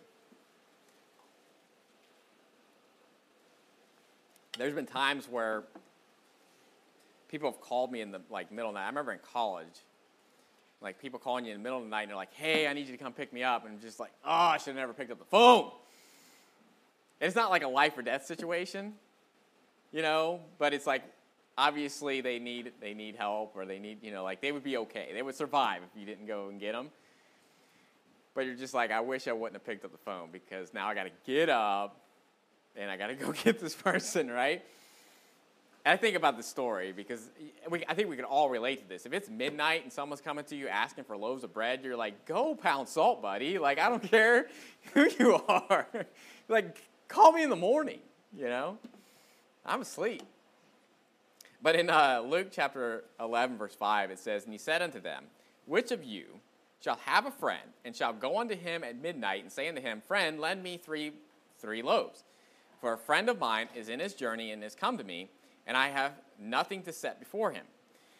There's been times where people have called me in the middle of the night. I remember in college, like people calling you in the middle of the night and they're like, hey, I need you to come pick me up. And I'm just like, oh, I should have never picked up the phone. And it's not like a life or death situation, but it's like, obviously, they need help, or they need, they would be okay. They would survive if you didn't go and get them. But you're just like, I wish I wouldn't have picked up the phone because now I got to get up and I got to go get this person, right? And I think about this story because I think we can all relate to this. If it's midnight and someone's coming to you asking for loaves of bread, you're like, go pound salt, buddy. Like, I don't care who you are. Like, call me in the morning, I'm asleep. But in Luke chapter 11, verse 5, it says, and he said unto them, which of you shall have a friend, and shall go unto him at midnight, and say unto him, friend, lend me three loaves. For a friend of mine is in his journey, and is come to me, and I have nothing to set before him.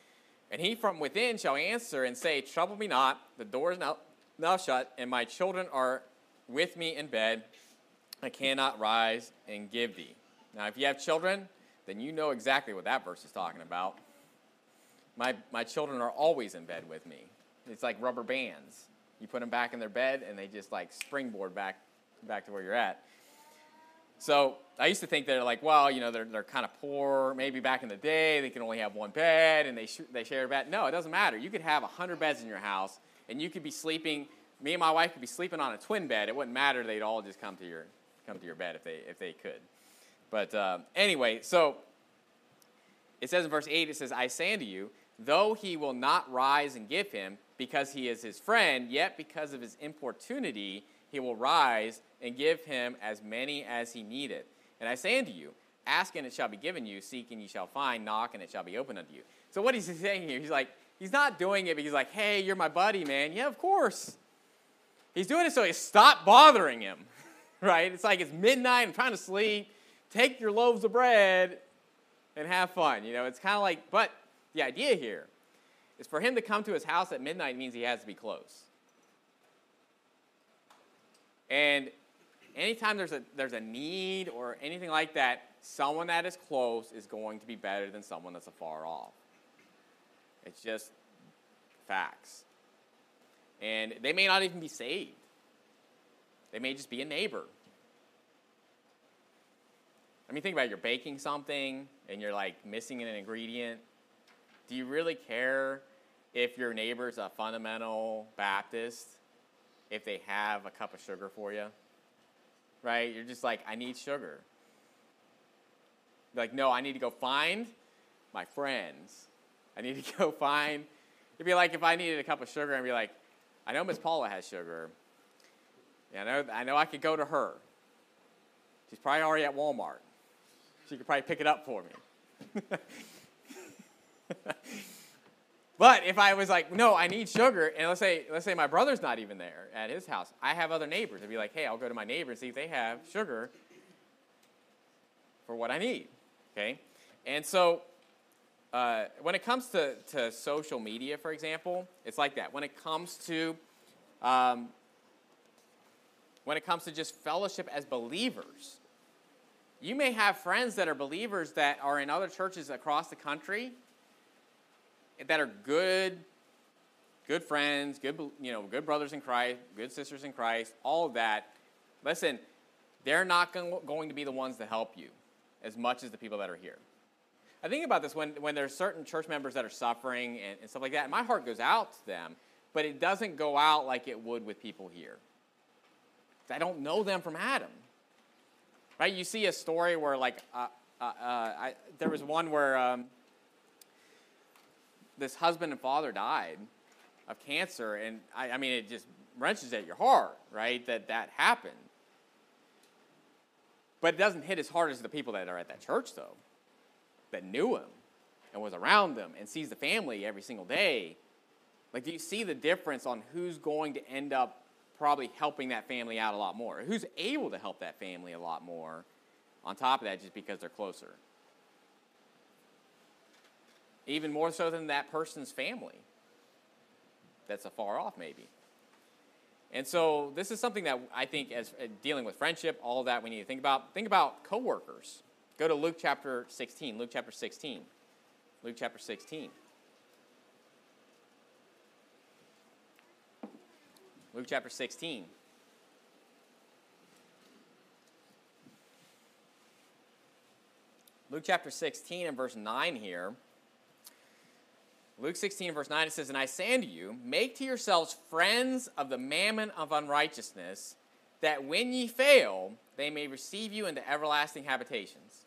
And he from within shall answer and say, trouble me not, the door is now shut, and my children are with me in bed. I cannot rise and give thee. Now, if you have children, then you know exactly what that verse is talking about. My children are always in bed with me. It's like rubber bands. You put them back in their bed, and they just like springboard back to where you're at. So I used to think they're like, well, you know, they're kind of poor. Maybe back in the day, they can only have one bed, and they share a bed. No, it doesn't matter. You could have 100 beds in your house, and you could be sleeping. Me and my wife could be sleeping on a twin bed. It wouldn't matter. They'd all just come to your bed if they could. But anyway, so it says in verse 8, it says, I say unto you, though he will not rise and give him, because he is his friend, yet because of his importunity he will rise and give him as many as he needeth. And I say unto you, ask and it shall be given you, seek and ye shall find, knock and it shall be opened unto you. So what he's saying here, he's not doing it because he's like, hey, you're my buddy, man. Yeah, of course. He's doing it so he stop bothering him, right? It's like it's midnight, I'm trying to sleep. Take your loaves of bread and have fun. You know, it's kind of like, but the idea here is for him to come to his house at midnight means he has to be close. And anytime there's a need or anything like that, someone that is close is going to be better than someone that's afar off. It's just facts. And they may not even be saved. They may just be a neighbor. I mean, think about it. You're baking something and you're like missing an ingredient. Do you really care if your neighbor's a fundamental Baptist, if they have a cup of sugar for you? Right? You're just like, I need sugar. Like, no, I need to go find my friends. I need to go find. It'd be like if I needed a cup of sugar and be like, I know Miss Paula has sugar. Yeah, I know I could go to her. She's probably already at Walmart. She could probably pick it up for me. But if I was like, no, I need sugar, and let's say my brother's not even there at his house, I have other neighbors. I'd be like, hey, I'll go to my neighbor and see if they have sugar for what I need. Okay? And so when it comes to social media, for example, it's like that. When it comes to just fellowship as believers, you may have friends that are believers that are in other churches across the country that are good friends, good brothers in Christ, good sisters in Christ, all of that. Listen, they're not going to be the ones to help you as much as the people that are here. I think about this when there's certain church members that are suffering and stuff like that, and my heart goes out to them, but it doesn't go out like it would with people here. I don't know them from Adam. Right? You see a story where, like, there was one where this husband and father died of cancer, and I mean, it just wrenches at your heart, right, that happened. But it doesn't hit as hard as the people that are at that church, though, that knew him and was around them and sees the family every single day. Like, do you see the difference on who's going to end up probably helping that family out a lot more? Who's able to help that family a lot more on top of that just because they're closer? Even more so than that person's family that's afar off, maybe. And so this is something that I think, as dealing with friendship, all of that we need to think about. Think about coworkers. Go to Luke chapter 16. Luke chapter 16. Luke chapter 16. Luke chapter 16. Luke chapter 16 and verse 9 here. Luke 16 verse 9, it says, and I say unto you, make to yourselves friends of the mammon of unrighteousness, that when ye fail, they may receive you into everlasting habitations.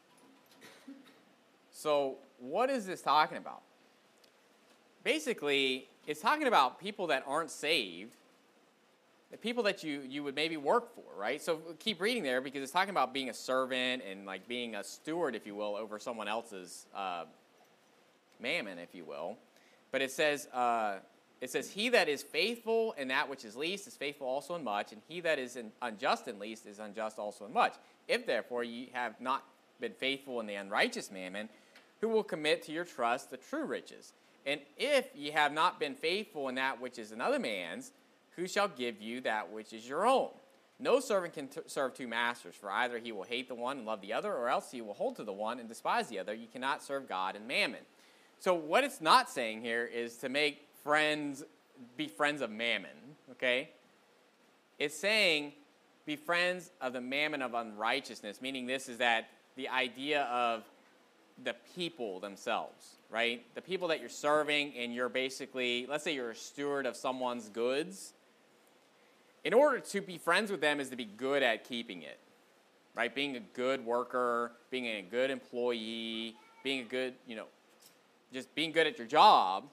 So what is this talking about? Basically, it's talking about people that aren't saved, the people that you would maybe work for, right? So keep reading there, because it's talking about being a servant and like being a steward, if you will, over someone else's mammon, if you will. But it says, he that is faithful in that which is least is faithful also in much, and he that is unjust in least is unjust also in much. If therefore ye have not been faithful in the unrighteous mammon, who will commit to your trust the true riches? And if ye have not been faithful in that which is another man's, who shall give you that which is your own? No servant can serve two masters, for either he will hate the one and love the other, or else he will hold to the one and despise the other. You cannot serve God and mammon. So what it's not saying here is to make friends, be friends of mammon, okay? It's saying be friends of the mammon of unrighteousness, meaning this is that the idea of the people themselves, right? The people that you're serving, and you're basically, let's say you're a steward of someone's goods. In order to be friends with them is to be good at keeping it, right? Being a good worker, being a good employee, being a good, just being good at your job.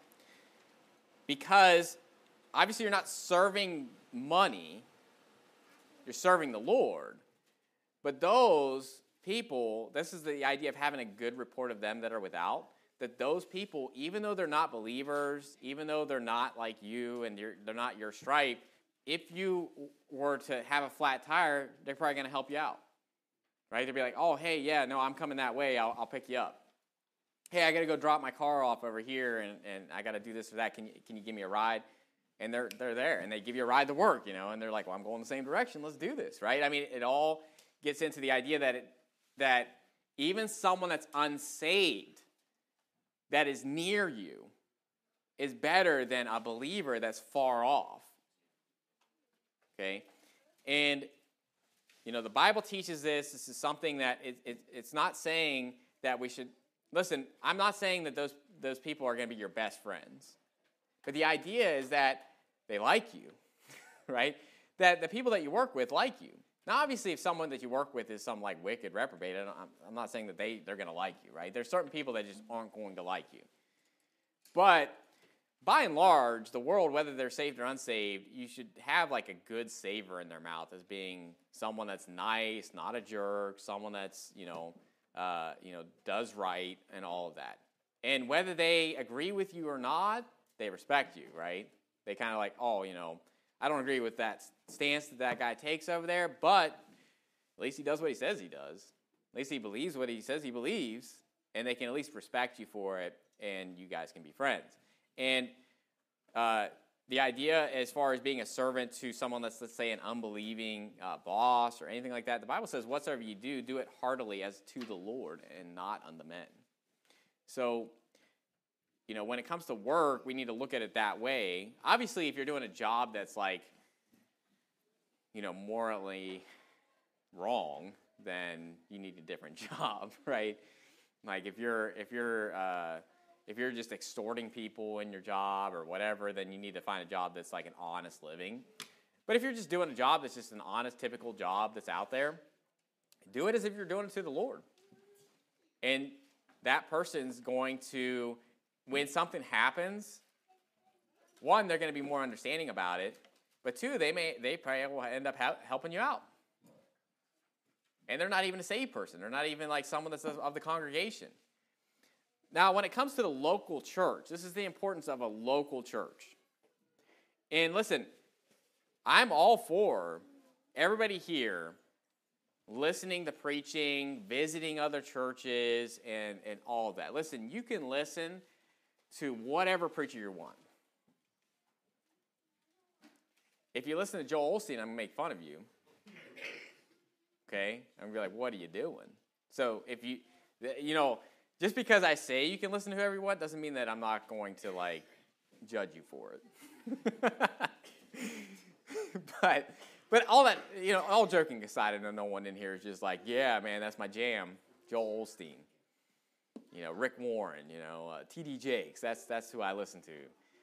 Because obviously you're not serving money, you're serving the Lord. But those people, this is the idea of having a good report of them that are without, that those people, even though they're not believers, even though they're not like you and they're not your stripe, if you were to have a flat tire, they're probably going to help you out, right? They'll be like, oh, hey, yeah, no, I'm coming that way. I'll pick you up. Hey, I got to go drop my car off over here, and I got to do this or that. Can you give me a ride? And they're there, and they give you a ride to work, and they're like, well, I'm going the same direction. Let's do this, right? I mean, it all gets into the idea that even someone that's unsaved, that is near you, is better than a believer that's far off. Okay, and the Bible teaches this. This is something that it's not saying that we should listen. I'm not saying that those people are going to be your best friends, but the idea is that they like you, right? That the people that you work with like you. Now, obviously, if someone that you work with is some like wicked reprobate, I'm not saying that they're going to like you, right? There's certain people that just aren't going to like you, but by and large, the world, whether they're saved or unsaved, you should have like a good savor in their mouth as being someone that's nice, not a jerk, someone that's, does right and all of that. And whether they agree with you or not, they respect you, right? They kind of like, oh, I don't agree with that stance that guy takes over there, but at least he does what he says he does. At least he believes what he says he believes, and they can at least respect you for it, and you guys can be friends. And the idea as far as being a servant to someone that's, let's say, an unbelieving boss or anything like that, the Bible says, whatsoever you do it heartily as to the Lord and not unto men. So, when it comes to work, we need to look at it that way. Obviously, if you're doing a job that's like, morally wrong, then you need a different job, right? Like if you're just extorting people in your job or whatever, then you need to find a job that's like an honest living. But if you're just doing a job that's just an honest, typical job that's out there, do it as if you're doing it to the Lord. And that person's going to, when something happens, one, they're going to be more understanding about it, but two, they probably will end up helping you out. And they're not even a saved person. They're not even like someone that's of the congregation. Now, when it comes to the local church, this is the importance of a local church. And listen, I'm all for everybody here listening to preaching, visiting other churches, and all of that. Listen, you can listen to whatever preacher you want. If you listen to Joel Osteen, I'm going to make fun of you. Okay? I'm going to be like, what are you doing? So if just because I say you can listen to whoever you want doesn't mean that I'm not going to, judge you for it. But all that, all joking aside, I know no one in here is just like, yeah, man, that's my jam, Joel Osteen. Rick Warren, T.D. Jakes, that's who I listen to.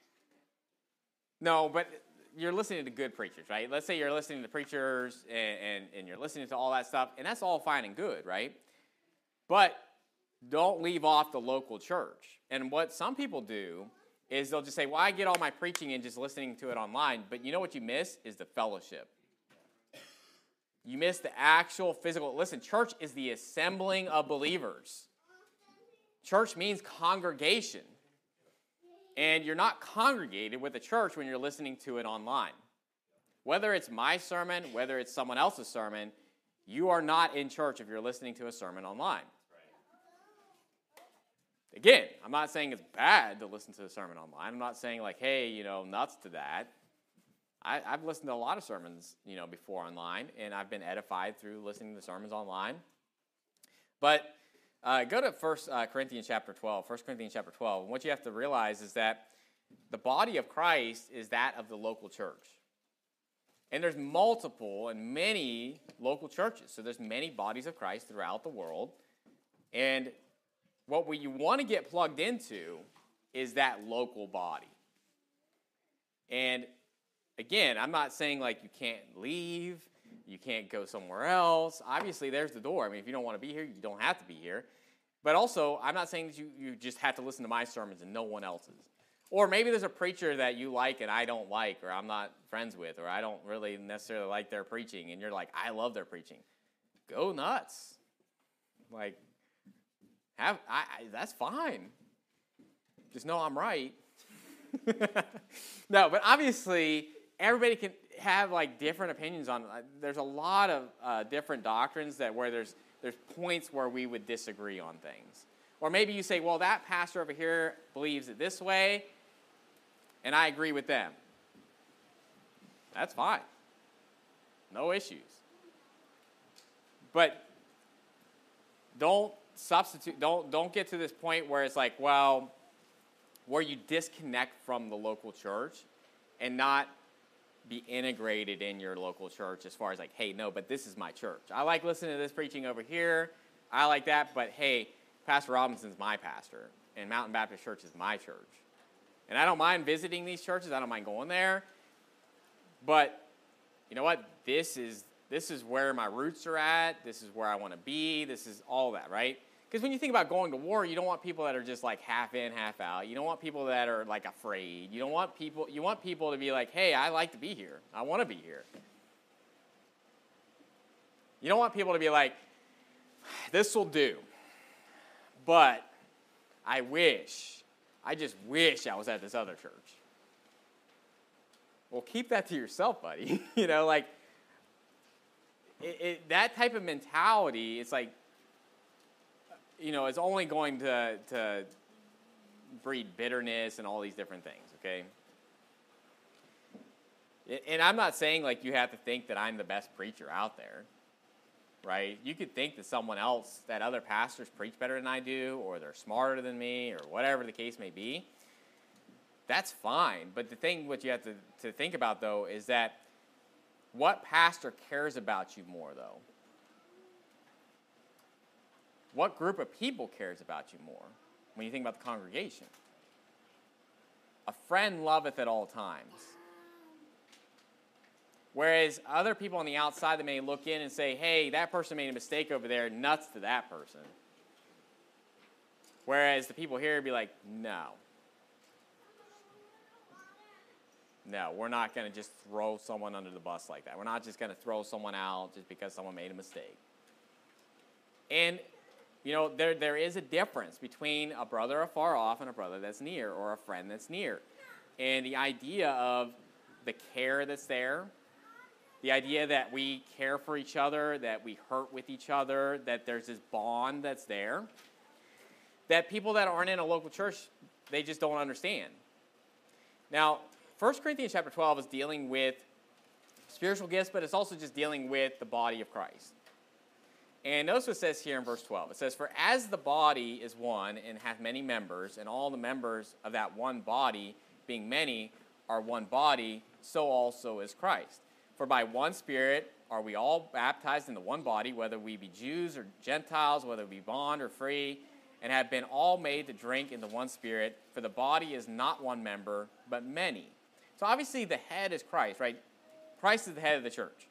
No, but you're listening to good preachers, right? Let's say you're listening to preachers and you're listening to all that stuff, and that's all fine and good, right? But don't leave off the local church. And what some people do is they'll just say, well, I get all my preaching in just listening to it online, but you know what you miss is the fellowship. You miss the actual physical. Listen, church is the assembling of believers. Church means congregation. And you're not congregated with the church when you're listening to it online. Whether it's my sermon, whether it's someone else's sermon, you are not in church if you're listening to a sermon online. Again, I'm not saying it's bad to listen to a sermon online. I'm not saying like, hey, nuts to that. I've listened to a lot of sermons, before online, and I've been edified through listening to sermons online. But go to 1 Corinthians chapter 12. 1 Corinthians chapter 12. And what you have to realize is that the body of Christ is that of the local church. And there's multiple and many local churches. So there's many bodies of Christ throughout the world. And what you want to get plugged into is that local body. And again, I'm not saying like you can't leave, you can't go somewhere else. Obviously, there's the door. I mean, if you don't want to be here, you don't have to be here. But also, I'm not saying that you just have to listen to my sermons and no one else's. Or maybe there's a preacher that you like and I don't like, or I'm not friends with, or I don't really necessarily like their preaching, and you're like, I love their preaching. Go nuts. Like, that's fine. Just know I'm right. No, but obviously, everybody can have like different opinions on. There's a lot of different doctrines where there's points where we would disagree on things. Or maybe you say, well, that pastor over here believes it this way, and I agree with them. That's fine. No issues. But don't get to this point where it's like, well, where you disconnect from the local church and not be integrated in your local church as far as like, hey, no, but this is my church. I like listening to this preaching over here. I like that, but hey, Pastor Robinson's my pastor, and Mountain Baptist Church is my church. And I don't mind visiting these churches. I don't mind going there. But you know what? This is where my roots are at. This is where I want to be. This is all that, right? Because when you think about going to war, you don't want people that are just like half in, half out. You don't want people that are like afraid. You want people to be like, hey, I like to be here. I want to be here. You don't want people to be like, this will do. But I just wish I was at this other church. Well, keep that to yourself, buddy. That type of mentality, it's like, it's only going to breed bitterness and all these different things, okay? And I'm not saying, like, you have to think that I'm the best preacher out there, right? You could think that other pastors preach better than I do, or they're smarter than me, or whatever the case may be. That's fine. But the thing what you have to think about, though, is that what pastor cares about you more, though? What group of people cares about you more when you think about the congregation? A friend loveth at all times. Whereas other people on the outside that may look in and say, hey, that person made a mistake over there, nuts to that person. Whereas the people here would be like, no, we're not going to just throw someone under the bus like that. We're not just going to throw someone out just because someone made a mistake. And there is a difference between a brother afar off and a brother that's near, or a friend that's near. And the idea of the care that's there, the idea that we care for each other, that we hurt with each other, that there's this bond that's there, that people that aren't in a local church, they just don't understand. Now, 1 Corinthians chapter 12 is dealing with spiritual gifts, but it's also just dealing with the body of Christ. And notice what it says here in verse 12. It says, for as the body is one and hath many members, and all the members of that one body, being many, are one body, so also is Christ. For by one Spirit are we all baptized into one body, whether we be Jews or Gentiles, whether we be bond or free, and have been all made to drink into one Spirit. For the body is not one member, but many. So obviously the head is Christ, right? Christ is the head of the church.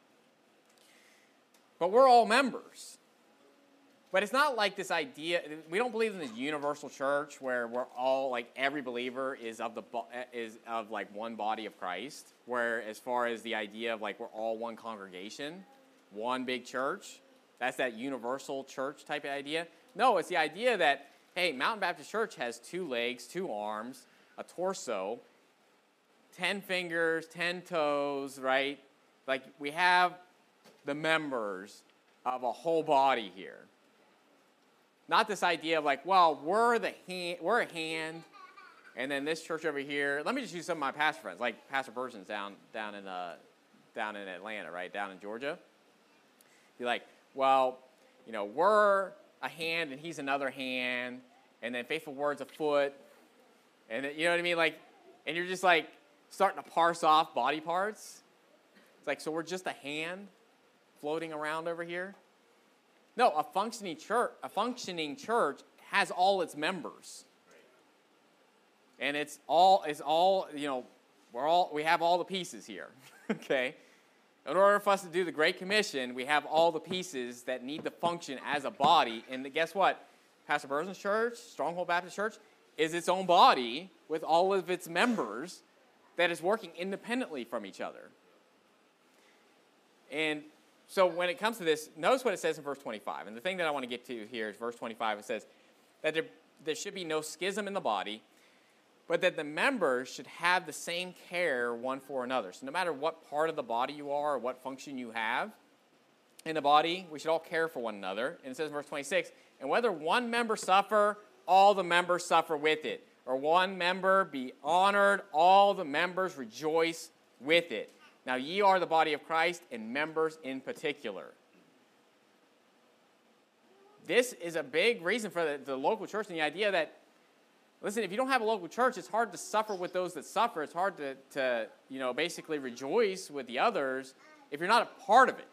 But we're all members. But it's not like this idea, we don't believe in this universal church where we're all, like, every believer is of like one body of Christ, where as far as the idea of like we're all one congregation, one big church, that's that universal church type of idea. No, it's the idea that, hey, Mountain Baptist Church has 2 legs, 2 arms, a torso, 10 fingers, 10 toes, right? Like, we have the members of a whole body here. Not this idea of like, well, we're a hand, and then this church over here. Let me just use some of my pastor friends, like Pastor Persons down in Atlanta, right, down in Georgia. Be like, well, we're a hand and he's another hand, and then Faithful Word's a foot, and you know what I mean, like, and you're just like starting to parse off body parts. It's like, so we're just a hand floating around over here. No, a functioning church has all its members. And we have all the pieces here. Okay? In order for us to do the Great Commission, we have all the pieces that need to function as a body. And guess what? Pastor Burton's church, Stronghold Baptist Church, is its own body with all of its members that is working independently from each other. And so when it comes to this, notice what it says in verse 25. And the thing that I want to get to here is verse 25. It says that there should be no schism in the body, but that the members should have the same care one for another. So no matter what part of the body you are or what function you have in the body, we should all care for one another. And it says in verse 26, and whether one member suffer, all the members suffer with it. Or one member be honored, all the members rejoice with it. Now ye are the body of Christ, and members in particular. This is a big reason for the local church, and the idea that, listen, if you don't have a local church, it's hard to suffer with those that suffer. It's hard to basically rejoice with the others if you're not a part of it.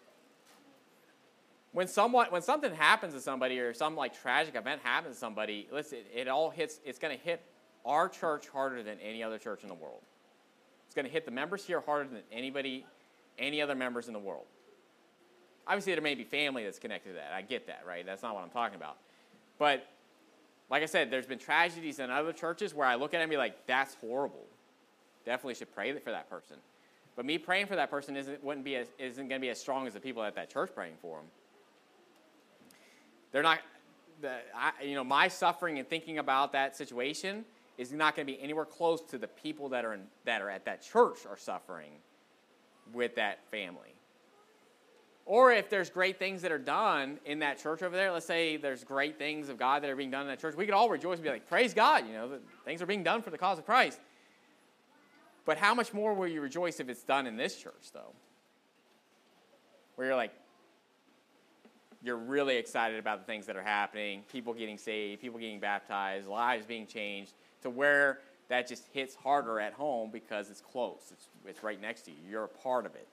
When something happens to somebody or some like tragic event happens to somebody, listen, it's going to hit our church harder than any other church in the world. It's going to hit the members here harder than any other members in the world. Obviously, there may be family that's connected to that. I get that, right? That's not what I'm talking about. But like I said, there's been tragedies in other churches where I look at it and be like, that's horrible. Definitely should pray for that person. But me praying for that person isn't going to be as strong as the people at that church praying for them. They're not, my suffering and thinking about that situation is not going to be anywhere close to the people that are at that church are suffering with that family. Or if there's great things that are done in that church over there, let's say there's great things of God that are being done in that church, we could all rejoice and be like, praise God, that things are being done for the cause of Christ. But how much more will you rejoice if it's done in this church, though? Where you're like, you're really excited about the things that are happening, people getting saved, people getting baptized, lives being changed, to where that just hits harder at home because it's close. It's right next to you. You're a part of it.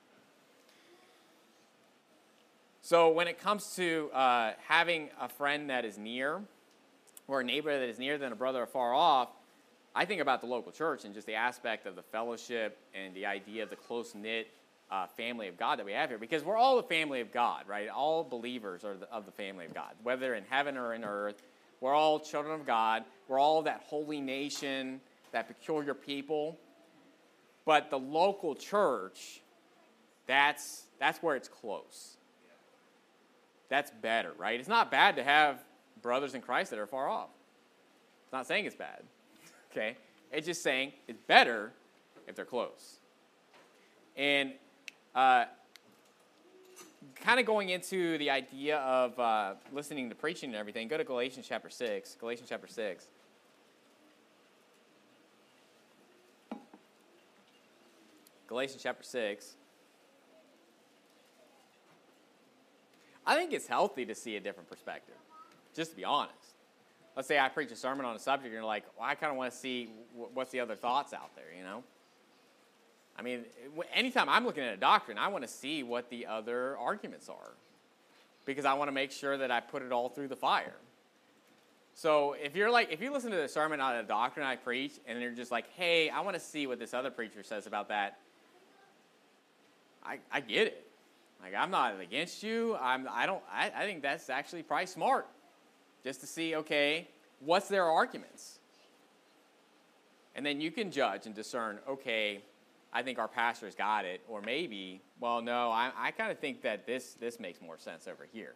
So when it comes to having a friend that is near or a neighbor that is near than a brother afar off, I think about the local church and just the aspect of the fellowship and the idea of the close-knit family of God that we have here. Because we're all the family of God, right? All believers are of the family of God. Whether in heaven or in earth, we're all children of God. We're all that holy nation, that peculiar people. But the local church, that's where it's close. That's better, right? It's not bad to have brothers in Christ that are far off. It's not saying it's bad, okay? It's just saying it's better if they're close. And kind of going into the idea of listening to preaching and everything, go to Galatians chapter 6. Galatians chapter 6. Galatians chapter 6. I think it's healthy to see a different perspective, just to be honest. Let's say I preach a sermon on a subject and you're like, well, I kind of want to see what's the other thoughts out there, I mean, anytime I'm looking at a doctrine, I want to see what the other arguments are because I want to make sure that I put it all through the fire. So if you listen to the sermon on a doctrine I preach and you're just like, hey, I want to see what this other preacher says about that, I get it. Like, I'm not against you. I think that's actually probably smart just to see, okay, what's their arguments? And then you can judge and discern, okay, I think our pastor's got it, or maybe, well, no, I kind of think that this makes more sense over here.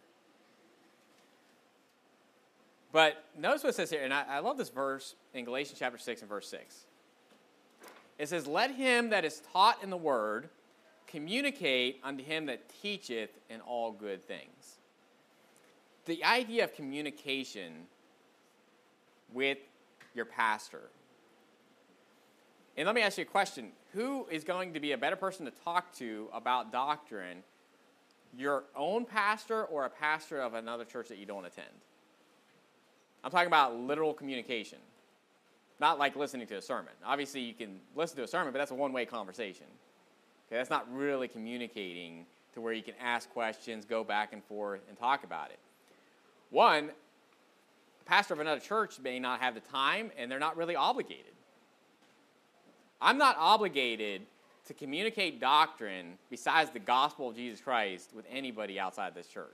But notice what it says here, and I love this verse in Galatians chapter 6 and verse 6. It says, let him that is taught in the word communicate unto him that teacheth in all good things. the idea of communication with your pastor. And let me ask you a question. Who is going to be a better person to talk to about doctrine, your own pastor or a pastor of another church that you don't attend? I'm talking about literal communication, not like listening to a sermon. Obviously, you can listen to a sermon, but that's a one-way conversation. Okay, that's not really communicating to where you can ask questions, go back and forth, and talk about it. One, the pastor of another church may not have the time, and they're not really obligated. I'm not obligated to communicate doctrine besides the gospel of Jesus Christ with anybody outside this church.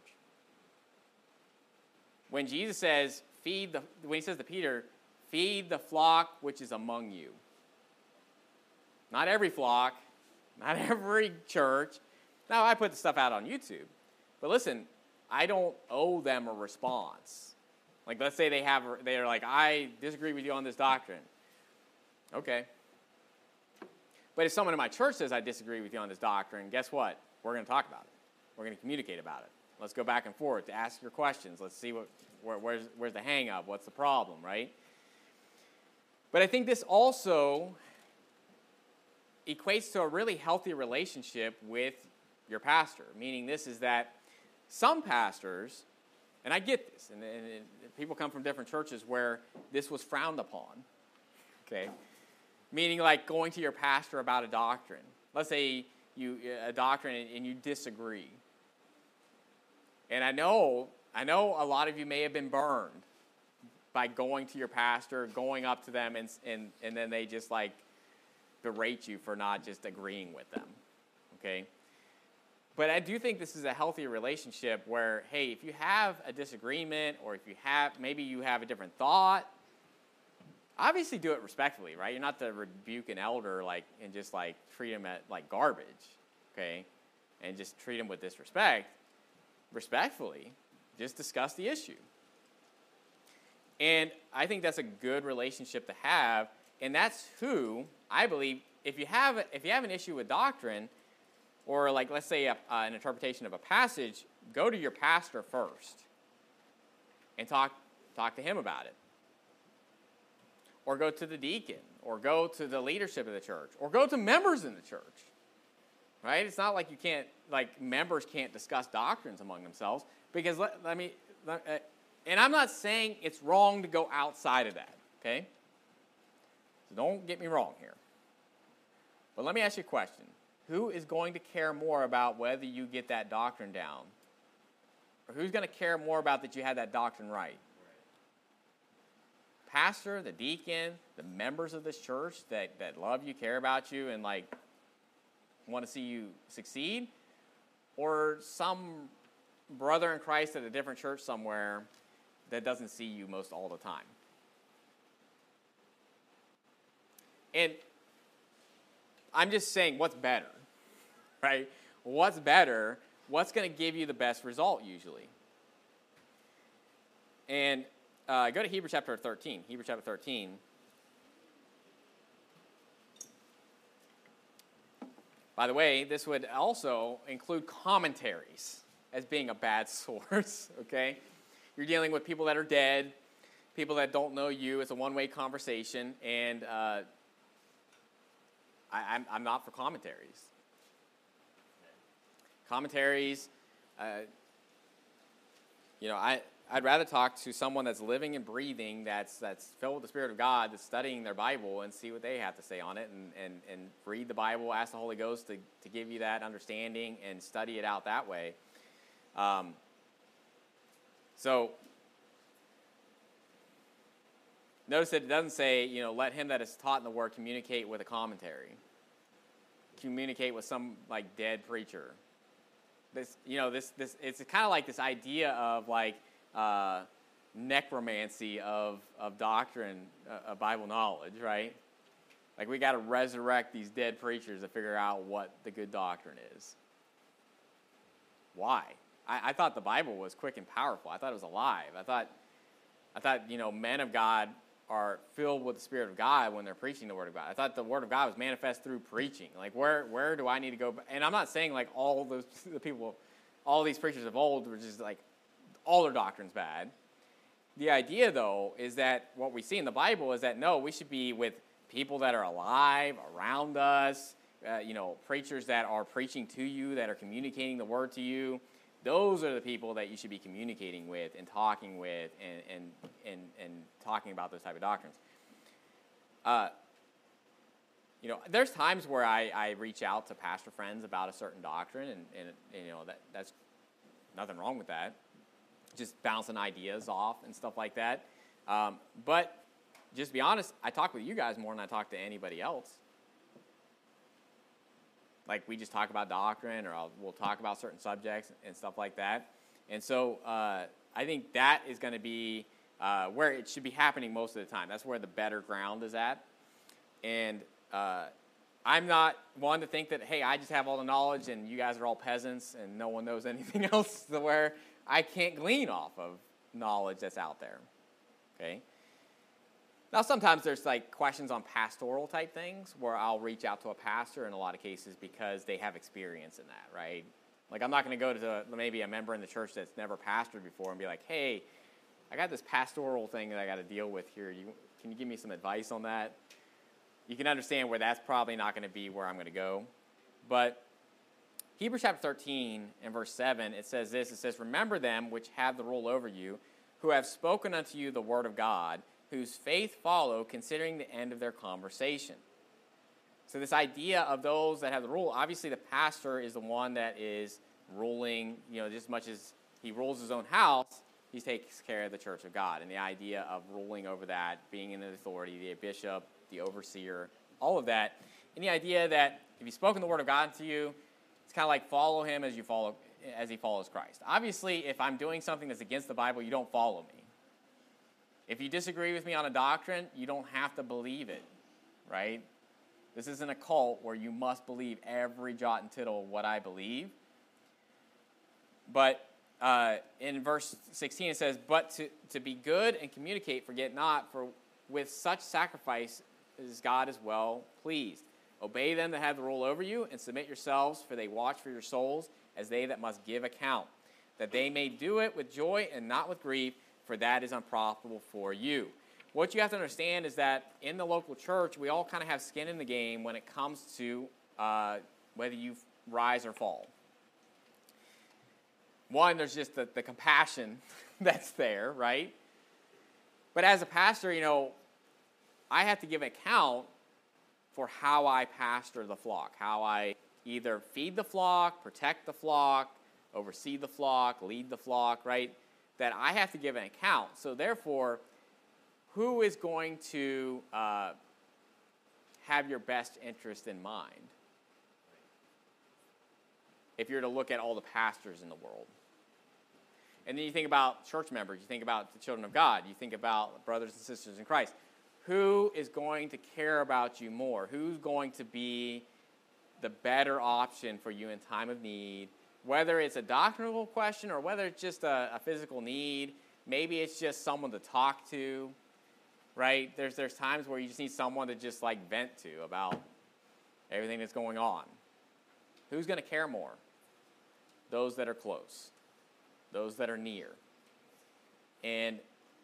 When Jesus says, when he says to Peter, feed the flock which is among you. Not every flock, not every church. Now, I put the stuff out on YouTube. But listen, I don't owe them a response. Like, let's say they're like, I disagree with you on this doctrine. Okay. But if someone in my church says I disagree with you on this doctrine, guess what? We're going to talk about it. We're going to communicate about it. Let's go back and forth to ask your questions. Let's see where's the hang up? What's the problem, right? But I think this also equates to a really healthy relationship with your pastor, meaning this is that some pastors, and I get this, and people come from different churches where this was frowned upon, okay? Meaning like going to your pastor about a doctrine. Let's say a doctrine and you disagree. And I know a lot of you may have been burned by going to your pastor, going up to them, and then they just like berate you for not just agreeing with them, okay? But I do think this is a healthy relationship where, hey, if you have a disagreement or if maybe you have a different thought, obviously do it respectfully, right? You're not to rebuke an elder and just treat him like garbage, okay? And just treat him with disrespect. Respectfully, just discuss the issue. And I think that's a good relationship to have, and that's who I believe if you have an issue with doctrine, or let's say an interpretation of a passage, go to your pastor first and talk to him about it. Or go to the deacon, or go to the leadership of the church, or go to members in the church. Right? It's not like you can't, members can't discuss doctrines among themselves, because and I'm not saying it's wrong to go outside of that, okay? So don't get me wrong here. But let me ask you a question. Who is going to care more about whether you get that doctrine down? Or who's going to care more about that you had that doctrine right? Pastor, the deacon, the members of this church that love you, care about you, and want to see you succeed? Or some brother in Christ at a different church somewhere that doesn't see you most all the time? And I'm just saying, what's better, right? What's better? What's going to give you the best result usually? And go to Hebrews chapter 13. Hebrews chapter 13. By the way, this would also include commentaries as being a bad source, okay? You're dealing with people that are dead, people that don't know you. It's a one-way conversation, and I'm not for commentaries. Commentaries, I'd rather talk to someone that's living and breathing, that's filled with the Spirit of God, that's studying their Bible, and see what they have to say on it, and read the Bible, ask the Holy Ghost to give you that understanding, and study it out that way. So notice that it doesn't say, let him that is taught in the Word communicate with a commentary. Communicate with some dead preacher. This it's kind of like this idea of necromancy of doctrine, of Bible knowledge, right? We got to resurrect these dead preachers to figure out what the good doctrine is. Why? I thought the Bible was quick and powerful. I thought it was alive. I thought men of God are filled with the Spirit of God when they're preaching the Word of God. I thought the Word of God was manifest through preaching. Where do I need to go? And I'm not saying all the people, all these preachers of old were just all their doctrine's bad. The idea, though, is that what we see in the Bible is that, no, we should be with people that are alive, around us, preachers that are preaching to you, that are communicating the word to you. Those are the people that you should be communicating with and talking with and talking about those type of doctrines. There's times where I reach out to pastor friends about a certain doctrine, and that's nothing wrong with that. Just bouncing ideas off and stuff like that. But just to be honest, I talk with you guys more than I talk to anybody else. Like, we just talk about doctrine, or we'll talk about certain subjects and stuff like that. And so I think that is going to be where it should be happening most of the time. That's where the better ground is at. And I'm not one to think that, hey, I just have all the knowledge and you guys are all peasants and no one knows anything else, to where I can't glean off of knowledge that's out there. Okay? Now, sometimes there's like questions on pastoral type things where I'll reach out to a pastor in a lot of cases because they have experience in that, right? Like, I'm not going to go to maybe a member in the church that's never pastored before and be like, hey, I got this pastoral thing that I got to deal with here. Can you give me some advice on that? You can understand where that's probably not going to be where I'm going to go. But Hebrews chapter 13 and verse 7, it says this. It says, remember them which have the rule over you, who have spoken unto you the word of God, whose faith follow, considering the end of their conversation. So this idea of those that have the rule, obviously the pastor is the one that is ruling, just as much as he rules his own house, he takes care of the church of God. And the idea of ruling over that, being in the authority, the bishop, the overseer, all of that. And the idea that if he's spoken the word of God to you, it's kind of like follow him as he follows Christ. Obviously, if I'm doing something that's against the Bible, you don't follow me. If you disagree with me on a doctrine, you don't have to believe it, right? This isn't a cult where you must believe every jot and tittle of what I believe. But in verse 16 it says, but to be good and communicate, forget not, for with such sacrifice is God as well pleased. Obey them that have the rule over you, and submit yourselves, for they watch for your souls, as they that must give account, that they may do it with joy and not with grief, for that is unprofitable for you. What you have to understand is that in the local church, we all kind of have skin in the game when it comes to whether you rise or fall. One, there's just the compassion that's there, right? But as a pastor, I have to give account for how I pastor the flock, how I either feed the flock, protect the flock, oversee the flock, lead the flock, right? That I have to give an account. So therefore, who is going to have your best interest in mind? If you're to look at all the pastors in the world. And then you think about church members, you think about the children of God, you think about brothers and sisters in Christ. Who is going to care about you more? Who's going to be the better option for you in time of need? Whether it's a doctrinal question or whether it's just a physical need, maybe it's just someone to talk to, right? There's times where you just need someone to just like vent to about everything that's going on. Who's going to care more? Those that are close, those that are near. And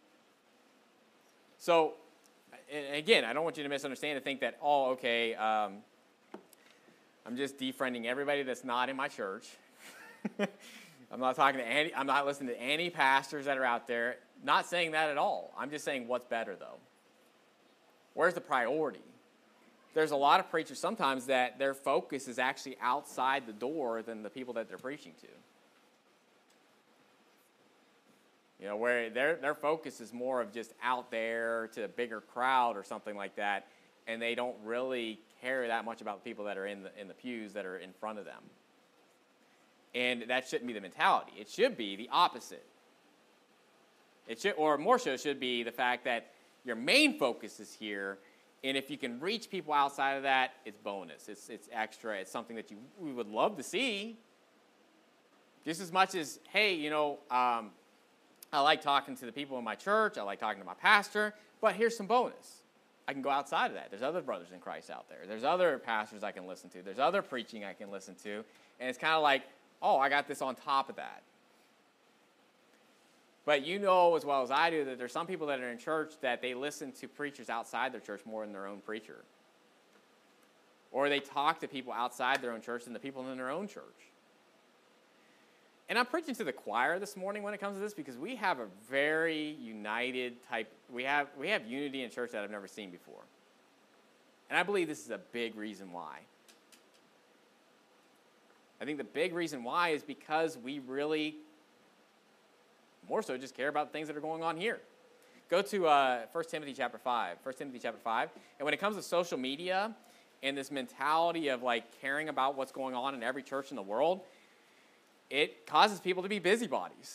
so, and again, I don't want you to misunderstand and think that, I'm just defriending everybody that's not in my church. I'm not listening to any pastors that are out there. Not saying that at all. I'm just saying what's better, though. Where's the priority? There's a lot of preachers sometimes that their focus is actually outside the door than the people that they're preaching to. Where their focus is more of just out there to a bigger crowd or something like that, and they don't really care that much about the people that are in the pews that are in front of them. And that shouldn't be the mentality. It should be the opposite. It should, or more so, should be the fact that your main focus is here, and if you can reach people outside of that, it's bonus. It's extra. It's something that we would love to see. Just as much as, hey, I like talking to the people in my church. I like talking to my pastor. But here's some bonus. I can go outside of that. There's other brothers in Christ out there. There's other pastors I can listen to. There's other preaching I can listen to. And it's kind of like, I got this on top of that. But you know as well as I do that there's some people that are in church that they listen to preachers outside their church more than their own preacher. Or they talk to people outside their own church than the people in their own church. And I'm preaching to the choir this morning when it comes to this because we have a very united type, we have unity in church that I've never seen before. And I believe this is a big reason why. I think the big reason why is because we really, more so, just care about the things that are going on here. Go to 1 Timothy chapter 5. 1 Timothy chapter 5. And when it comes to social media and this mentality of like caring about what's going on in every church in the world, it causes people to be busybodies.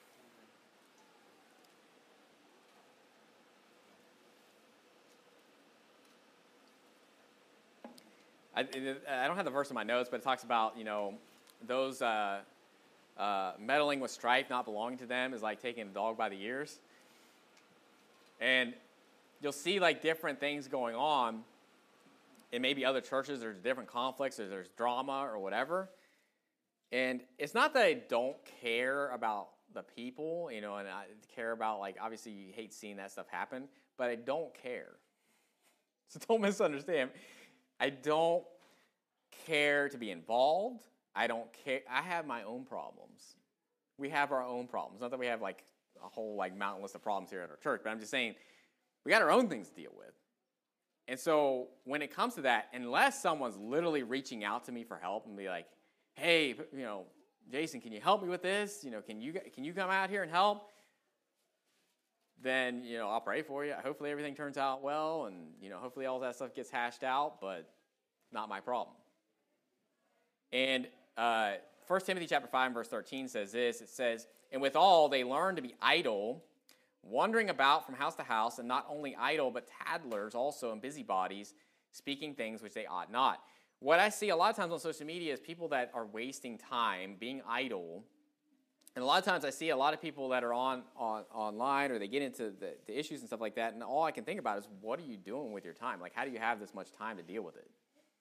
I don't have the verse in my notes, but it talks about, those meddling with strife, not belonging to them, is like taking a dog by the ears. And you'll see like different things going on in maybe other churches. There's different conflicts, or there's drama or whatever. And it's not that I don't care about the people, and I care about, like, obviously you hate seeing that stuff happen, but I don't care. So don't misunderstand. I don't care to be involved. I don't care. I have my own problems. We have our own problems. Not that we have, like, a whole, like, mountain list of problems here at our church, but I'm just saying we got our own things to deal with. And so when it comes to that, unless someone's literally reaching out to me for help and be like, hey, Jason, can you help me with this? Can you come out here and help? Then, I'll pray for you. Hopefully everything turns out well, and, hopefully all that stuff gets hashed out, but not my problem. And 1 Timothy chapter 5 and verse 13 says this. It says, and with all they learn to be idle, wandering about from house to house, and not only idle, but tattlers also, and busybodies, speaking things which they ought not. What I see a lot of times on social media is people that are wasting time, being idle. And a lot of times I see a lot of people that are online, or they get into the issues and stuff like that, and all I can think about is, what are you doing with your time? Like, how do you have this much time to deal with it?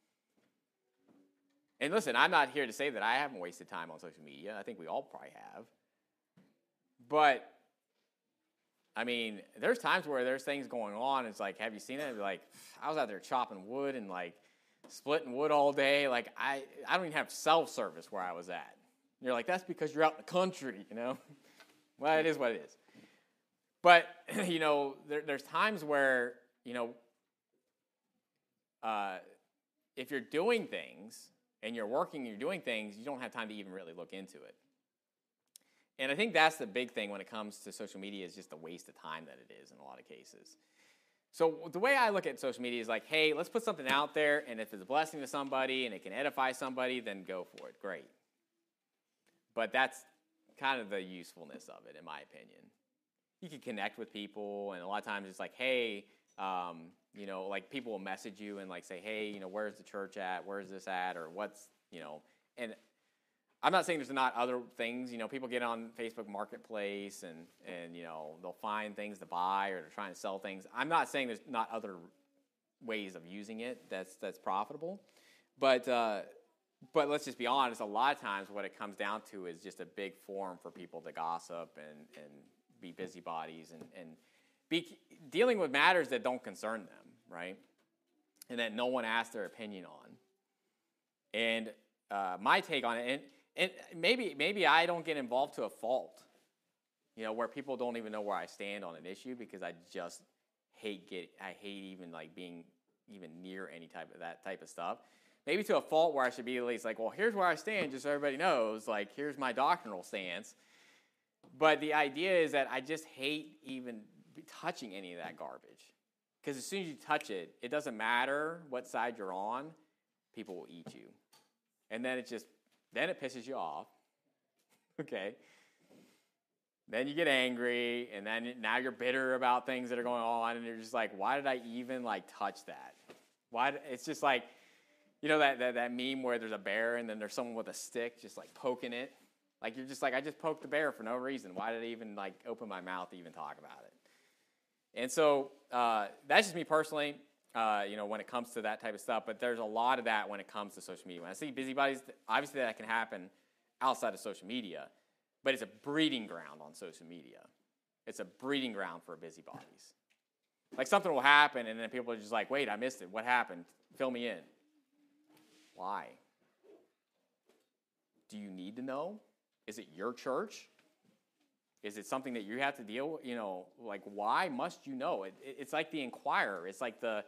And listen, I'm not here to say that I haven't wasted time on social media. I think we all probably have. But, I mean, there's times where there's things going on. It's like, have you seen it? Like, I was out there chopping wood and, like, splitting wood all day. Like, I don't even have self-service where I was at. And you're like, that's because you're out in the country, Well, it is what it is. But, there's times where, if you're doing things and you're working and you're doing things, you don't have time to even really look into it. And I think that's the big thing when it comes to social media, is just the waste of time that it is in a lot of cases. So the way I look at social media is like, hey, let's put something out there, and if it's a blessing to somebody and it can edify somebody, then go for it. Great. But that's kind of the usefulness of it, in my opinion. You can connect with people, and a lot of times it's like, hey, like people will message you and like say, hey, where's the church at? Where's this at? Or what's, and I'm not saying there's not other things. People get on Facebook Marketplace and they'll find things to buy, or they're trying to sell things. I'm not saying there's not other ways of using it that's profitable. But let's just be honest, a lot of times what it comes down to is just a big forum for people to gossip and be busybodies and be dealing with matters that don't concern them, right? And that no one asked their opinion on. And my take on it, and maybe I don't get involved to a fault, where people don't even know where I stand on an issue, because I just hate even like being even near any type of that type of stuff. Maybe to a fault where I should be at least like, well, here's where I stand, just so everybody knows, like, here's my doctrinal stance. But the idea is that I just hate even touching any of that garbage. Because as soon as you touch it, it doesn't matter what side you're on, people will eat you. And then then it pisses you off. Okay. Then you get angry, and then now you're bitter about things that are going on, and you're just like, why did I even like touch that? It's just like, that meme where there's a bear and then there's someone with a stick just like poking it. Like, you're just like, I just poked the bear for no reason. Why did I even like open my mouth to even talk about it? And so that's just me personally, when it comes to that type of stuff. But there's a lot of that when it comes to social media. When I see busybodies, obviously that can happen outside of social media. but it's a breeding ground on social media. It's a breeding ground for busybodies. Like something will happen, and then people are just like, wait, I missed it. What happened? Fill me in. Why? Do you need to know? Is it your church? Is it something that you have to deal with? Like, why must you know? It's like the Inquirer. It's like the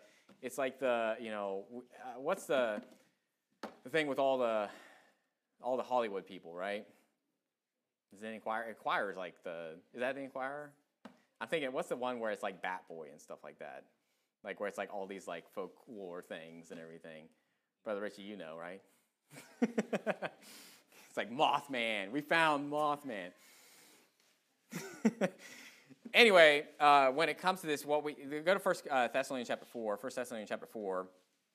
what's the thing with all the Hollywood people, right? Is it Inquirer? Inquirer is like is that the Inquirer? I'm thinking, what's the one where it's like Bat Boy and stuff like that? Like where it's like all these like folklore things and everything. Brother Richie, you know, right? It's like Mothman. We found Mothman. Anyway, when it comes to this, go to 1 Thessalonians chapter 4. 1 Thessalonians chapter 4.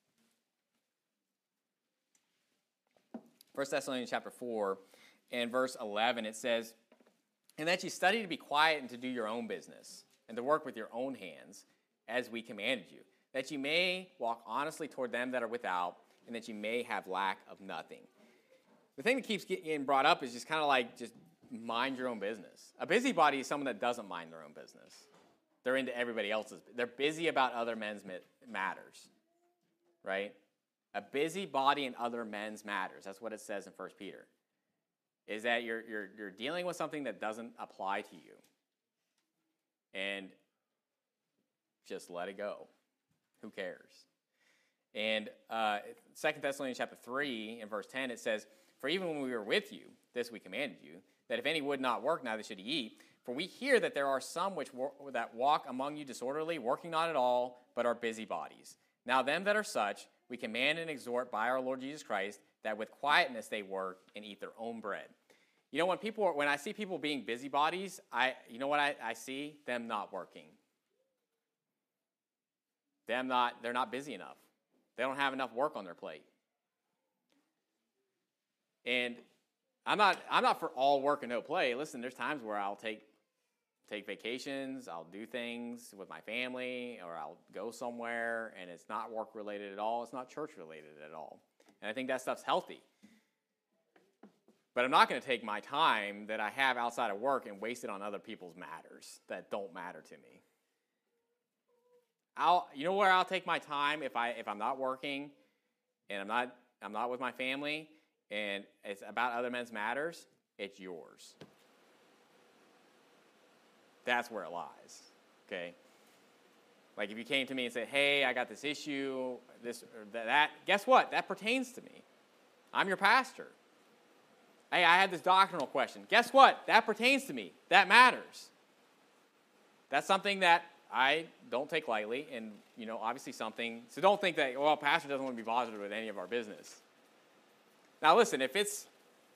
1 Thessalonians chapter 4 and verse 11, it says, "And that you study to be quiet and to do your own business, and to work with your own hands, as we commanded you, that you may walk honestly toward them that are without, and that you may have lack of nothing." The thing that keeps getting brought up is just kind of like, just mind your own business. A busybody is someone that doesn't mind their own business. They're into everybody else's. They're busy about other men's matters, right? A busybody in other men's matters. That's what it says in 1 Peter. Is that you're dealing with something that doesn't apply to you. And just let it go. Who cares? And 2 Thessalonians chapter 3 and verse 10, it says, "For even when we were with you, this we commanded you, that if any would not work, neither should he eat. For we hear that there are some that walk among you disorderly, working not at all, but are busybodies. Now them that are such, we command and exhort by our Lord Jesus Christ, that with quietness they work and eat their own bread." You know, when I see people being busybodies, you know what I see? Them not working. They're not busy enough. They don't have enough work on their plate. And I'm not for all work and no play. Listen, there's times where I'll take vacations, I'll do things with my family, or I'll go somewhere, and it's not work related at all. It's not church related at all. And I think that stuff's healthy. But I'm not going to take my time that I have outside of work and waste it on other people's matters that don't matter to me. You know where I'll take my time if I'm not working and I'm not with my family and it's about other men's matters? It's yours. That's where it lies. Okay? Like if you came to me and said, "Hey, I got this issue, this or that," guess what? That pertains to me. I'm your pastor. Hey, I had this doctrinal question. Guess what? That pertains to me. That matters. That's something that I don't take lightly, and obviously something. So don't think that, well, pastor doesn't want to be bothered with any of our business. Now, listen, if it's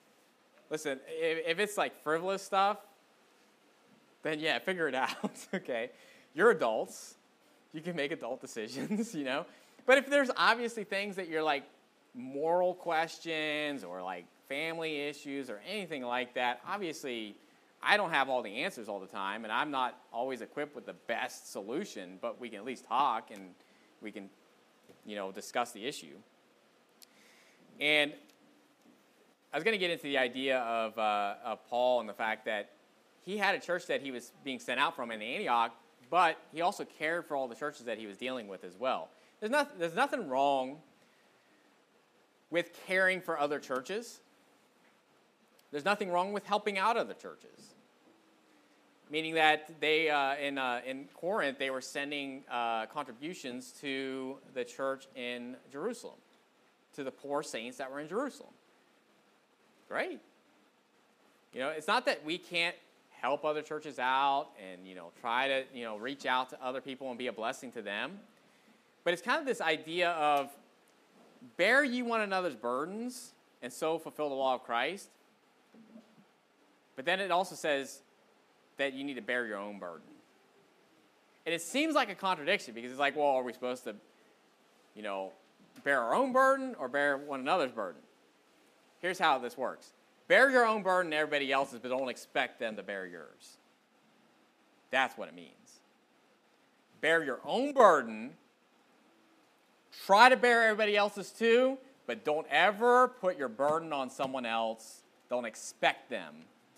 like frivolous stuff, then yeah, figure it out. Okay, you're adults. You can make adult decisions, But if there's obviously things that you're like moral questions or like family issues or anything like that, obviously I don't have all the answers all the time, and I'm not always equipped with the best solution, but we can at least talk and we can, discuss the issue. And I was going to get into the idea of Paul and the fact that he had a church that he was being sent out from in Antioch, but he also cared for all the churches that he was dealing with as well. There's nothing wrong with caring for other churches. There's nothing wrong with helping out other churches. Meaning that they, in Corinth, they were sending contributions to the church in Jerusalem, to the poor saints that were in Jerusalem. Great. It's not that we can't help other churches out and, try to, reach out to other people and be a blessing to them. But it's kind of this idea of bear ye one another's burdens and so fulfill the law of Christ. But then it also says that you need to bear your own burden. And it seems like a contradiction because it's like, well, are we supposed to, bear our own burden or bear one another's burden? Here's how this works. Bear your own burden and everybody else's, but don't expect them to bear yours. That's what it means. Bear your own burden. Try to bear everybody else's too, but don't ever put your burden on someone else. Don't expect them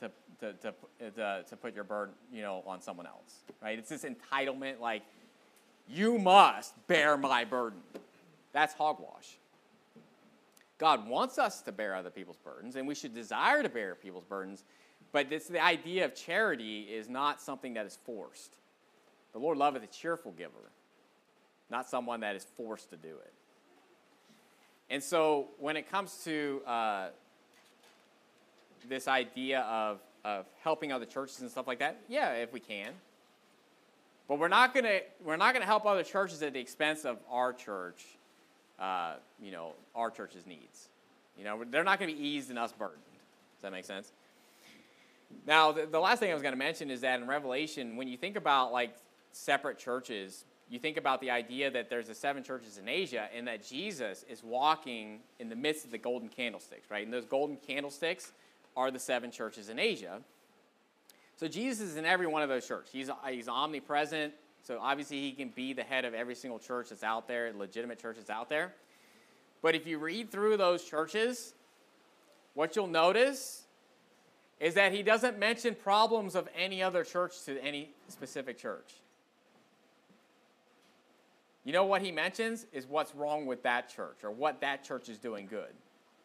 to put your burden, on someone else, right? It's this entitlement, like, you must bear my burden. That's hogwash. God wants us to bear other people's burdens, and we should desire to bear people's burdens, but the idea of charity is not something that is forced. The Lord loveth a cheerful giver, not someone that is forced to do it. And so when it comes to this idea of helping other churches and stuff like that, yeah, if we can. But we're not gonna help other churches at the expense of our church, our church's needs. They're not going to be eased and us burdened. Does that make sense? Now, the last thing I was going to mention is that in Revelation, when you think about like separate churches, you think about the idea that there's the 7 churches in Asia and that Jesus is walking in the midst of the golden candlesticks, right? And those golden candlesticks are the 7 churches in Asia. So Jesus is in every one of those churches. He's omnipresent. So obviously he can be the head of every single church that's out there, legitimate church that's out there. But if you read through those churches, what you'll notice is that he doesn't mention problems of any other church to any specific church. You know what he mentions is what's wrong with that church or what that church is doing good.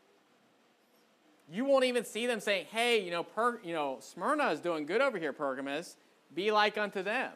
You won't even see them saying, hey, Smyrna is doing good over here, Pergamos. Be like unto them.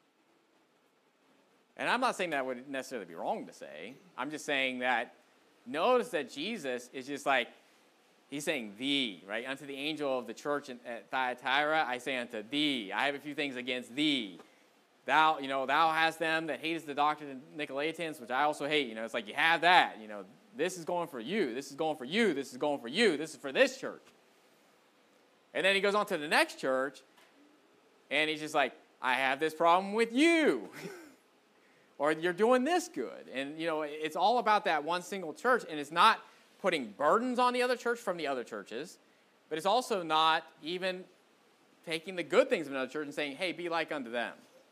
And I'm not saying that would necessarily be wrong to say. I'm just saying that notice that Jesus is just like, he's saying thee, right? Unto the angel of the church at Thyatira, I say unto thee. I have a few things against thee. Thou hast them that hatest the doctrine of Nicolaitans, which I also hate. It's like you have that. This is going for you. This is going for you. This is going for you. This is for this church. And then he goes on to the next church, and he's just like, I have this problem with you. Or you're doing this good. And, it's all about that one single church. And it's not putting burdens on the other church from the other churches. But it's also not even taking the good things of another church and saying, hey, be like unto them.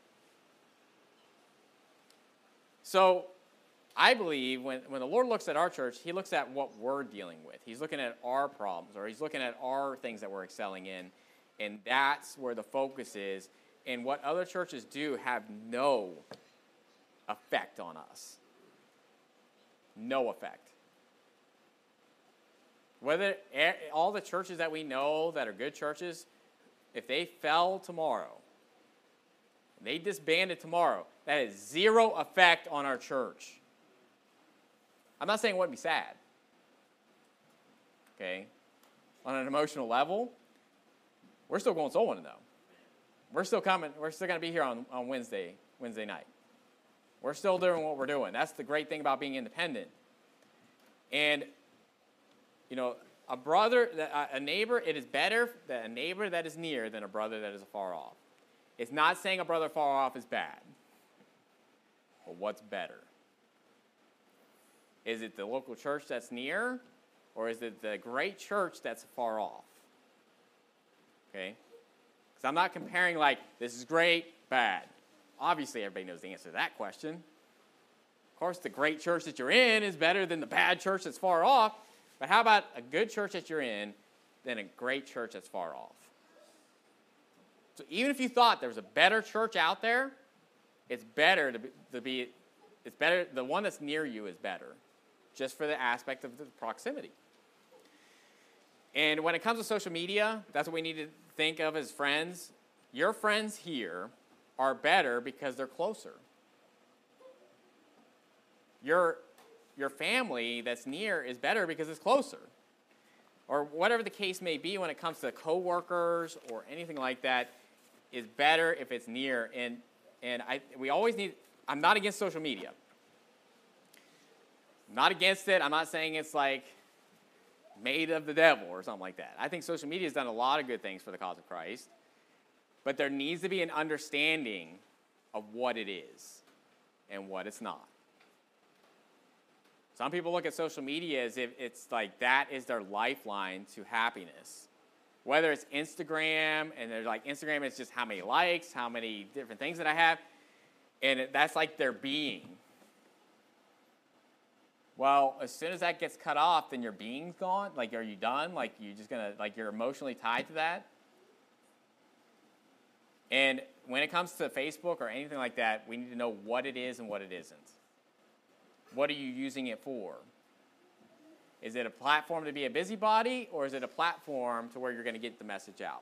So I believe when the Lord looks at our church, he looks at what we're dealing with. He's looking at our problems, or he's looking at our things that we're excelling in. And that's where the focus is. And what other churches do have no effect on us. No effect. Whether all the churches that we know that are good churches, if they fell tomorrow, they disbanded tomorrow, that has zero effect on our church. I'm not saying it wouldn't be sad. Okay? On an emotional level, we're still going soul winning though. We're still coming. We're still going to be here on Wednesday night. We're still doing what we're doing. That's the great thing about being independent. And, a neighbor, it is better that a neighbor that is near than a brother that is afar off. It's not saying a brother far off is bad. But what's better? Is it the local church that's near, or is it the great church that's far off? Okay? Because I'm not comparing like, this is great, bad. Obviously, everybody knows the answer to that question. Of course, the great church that you're in is better than the bad church that's far off. But how about a good church that you're in than a great church that's far off? So even if you thought there was a better church out there, it's better it's better, the one that's near you is better, just for the aspect of the proximity. And when it comes to social media, that's what we need to think of as friends. Your friends here are better because they're closer. Your family that's near is better because it's closer. Or whatever the case may be when it comes to coworkers or anything like that is better if it's near. And we always need, I'm not against social media. I'm not against it. I'm not saying it's like made of the devil or something like that. I think social media has done a lot of good things for the cause of Christ. But there needs to be an understanding of what it is and what it's not. Some people look at social media as if it's like that is their lifeline to happiness. Whether it's Instagram, and they're like, Instagram is just how many likes, how many different things that I have, and that's like their being. Well, as soon as that gets cut off, then your being's gone. Like, are you done? Like, you're just gonna, like, you're emotionally tied to that? And when it comes to Facebook or anything like that, we need to know what it is and what it isn't. What are you using it for? Is it a platform to be a busybody, or is it a platform to where you're going to get the message out?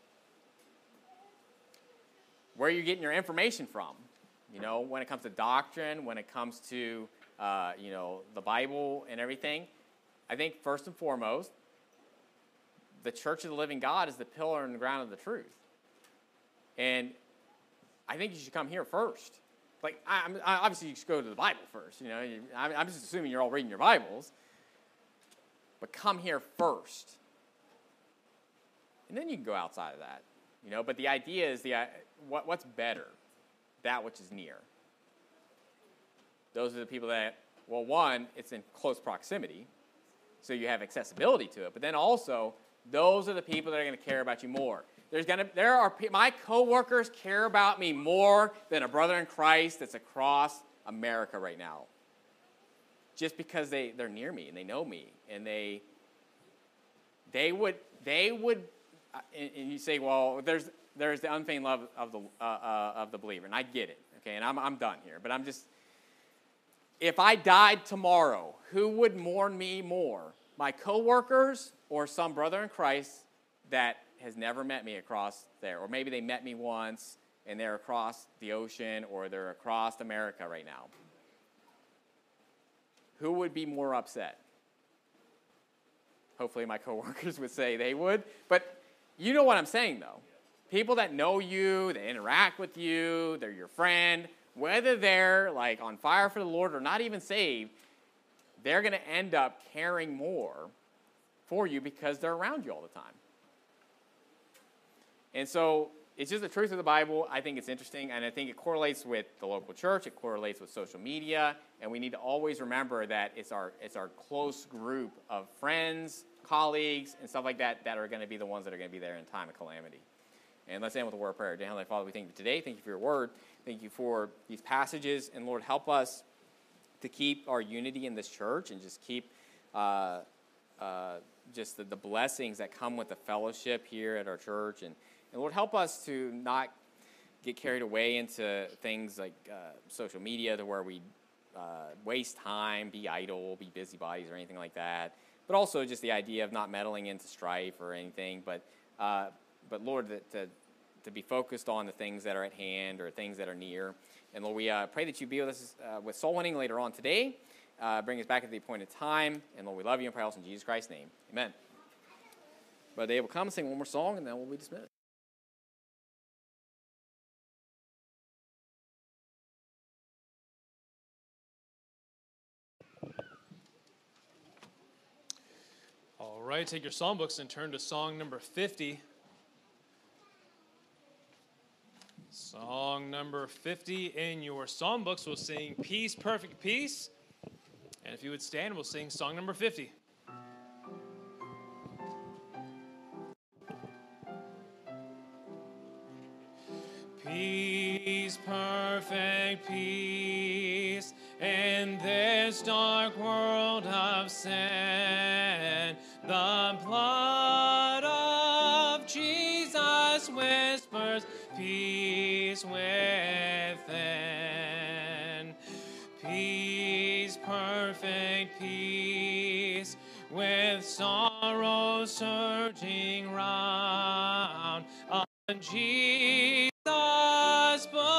Where are you getting your information from? You know, when it comes to doctrine, when it comes to, the Bible and everything, I think first and foremost, the Church of the Living God is the pillar and the ground of the truth. And I think you should come here first. Like, obviously, you should go to the Bible first. You know, I'm just assuming you're all reading your Bibles. But come here first. And then you can go outside of that. You know, but the idea is what's better? That which is near. Those are the people that, well, one, it's in close proximity, so you have accessibility to it. But then also, those are the people that are going to care about you more. My coworkers care about me more than a brother in Christ that's across America right now. Just because they're near me and they know me, and they would, and you say, well, there's the unfeigned love of the believer, and I get it, okay, and I'm done here, but if I died tomorrow, who would mourn me more, my coworkers or some brother in Christ that has never met me across there, or maybe they met me once and they're across the ocean or they're across America right now? Who would be more upset? Hopefully my coworkers would say they would. But you know what I'm saying, though. People that know you, they interact with you, they're your friend, whether they're like on fire for the Lord or not even saved, they're going to end up caring more for you because they're around you all the time. And so it's just the truth of the Bible. I think it's interesting, and I think it correlates with the local church. It correlates with social media, and we need to always remember that it's our close group of friends, colleagues, and stuff like that that are going to be the ones that are going to be there in time of calamity. And let's end with a word of prayer. Dear Heavenly Father, we thank you for today. Thank you for your word. Thank you for these passages, and Lord, help us to keep our unity in this church and just keep just the blessings that come with the fellowship here at our church. And Lord, help us to not get carried away into things like social media to where we waste time, be idle, be busybodies or anything like that. But also just the idea of not meddling into strife or anything. But Lord, to be focused on the things that are at hand or things that are near. And Lord, we pray that you be with us with soul winning later on today. Bring us back at the appointed time. And Lord, we love you and pray also in Jesus Christ's name. Amen. Brother Dave will come and sing one more song, and then we'll be dismissed. All right, take your songbooks and turn to song number 50. Song number 50 in your songbooks, we'll sing Peace, Perfect Peace. And if you would stand, we'll sing song number 50. Peace, perfect peace, in this dark world of sin. The blood of Jesus whispers peace within. Peace, perfect peace, with sorrow surging round on Jesus'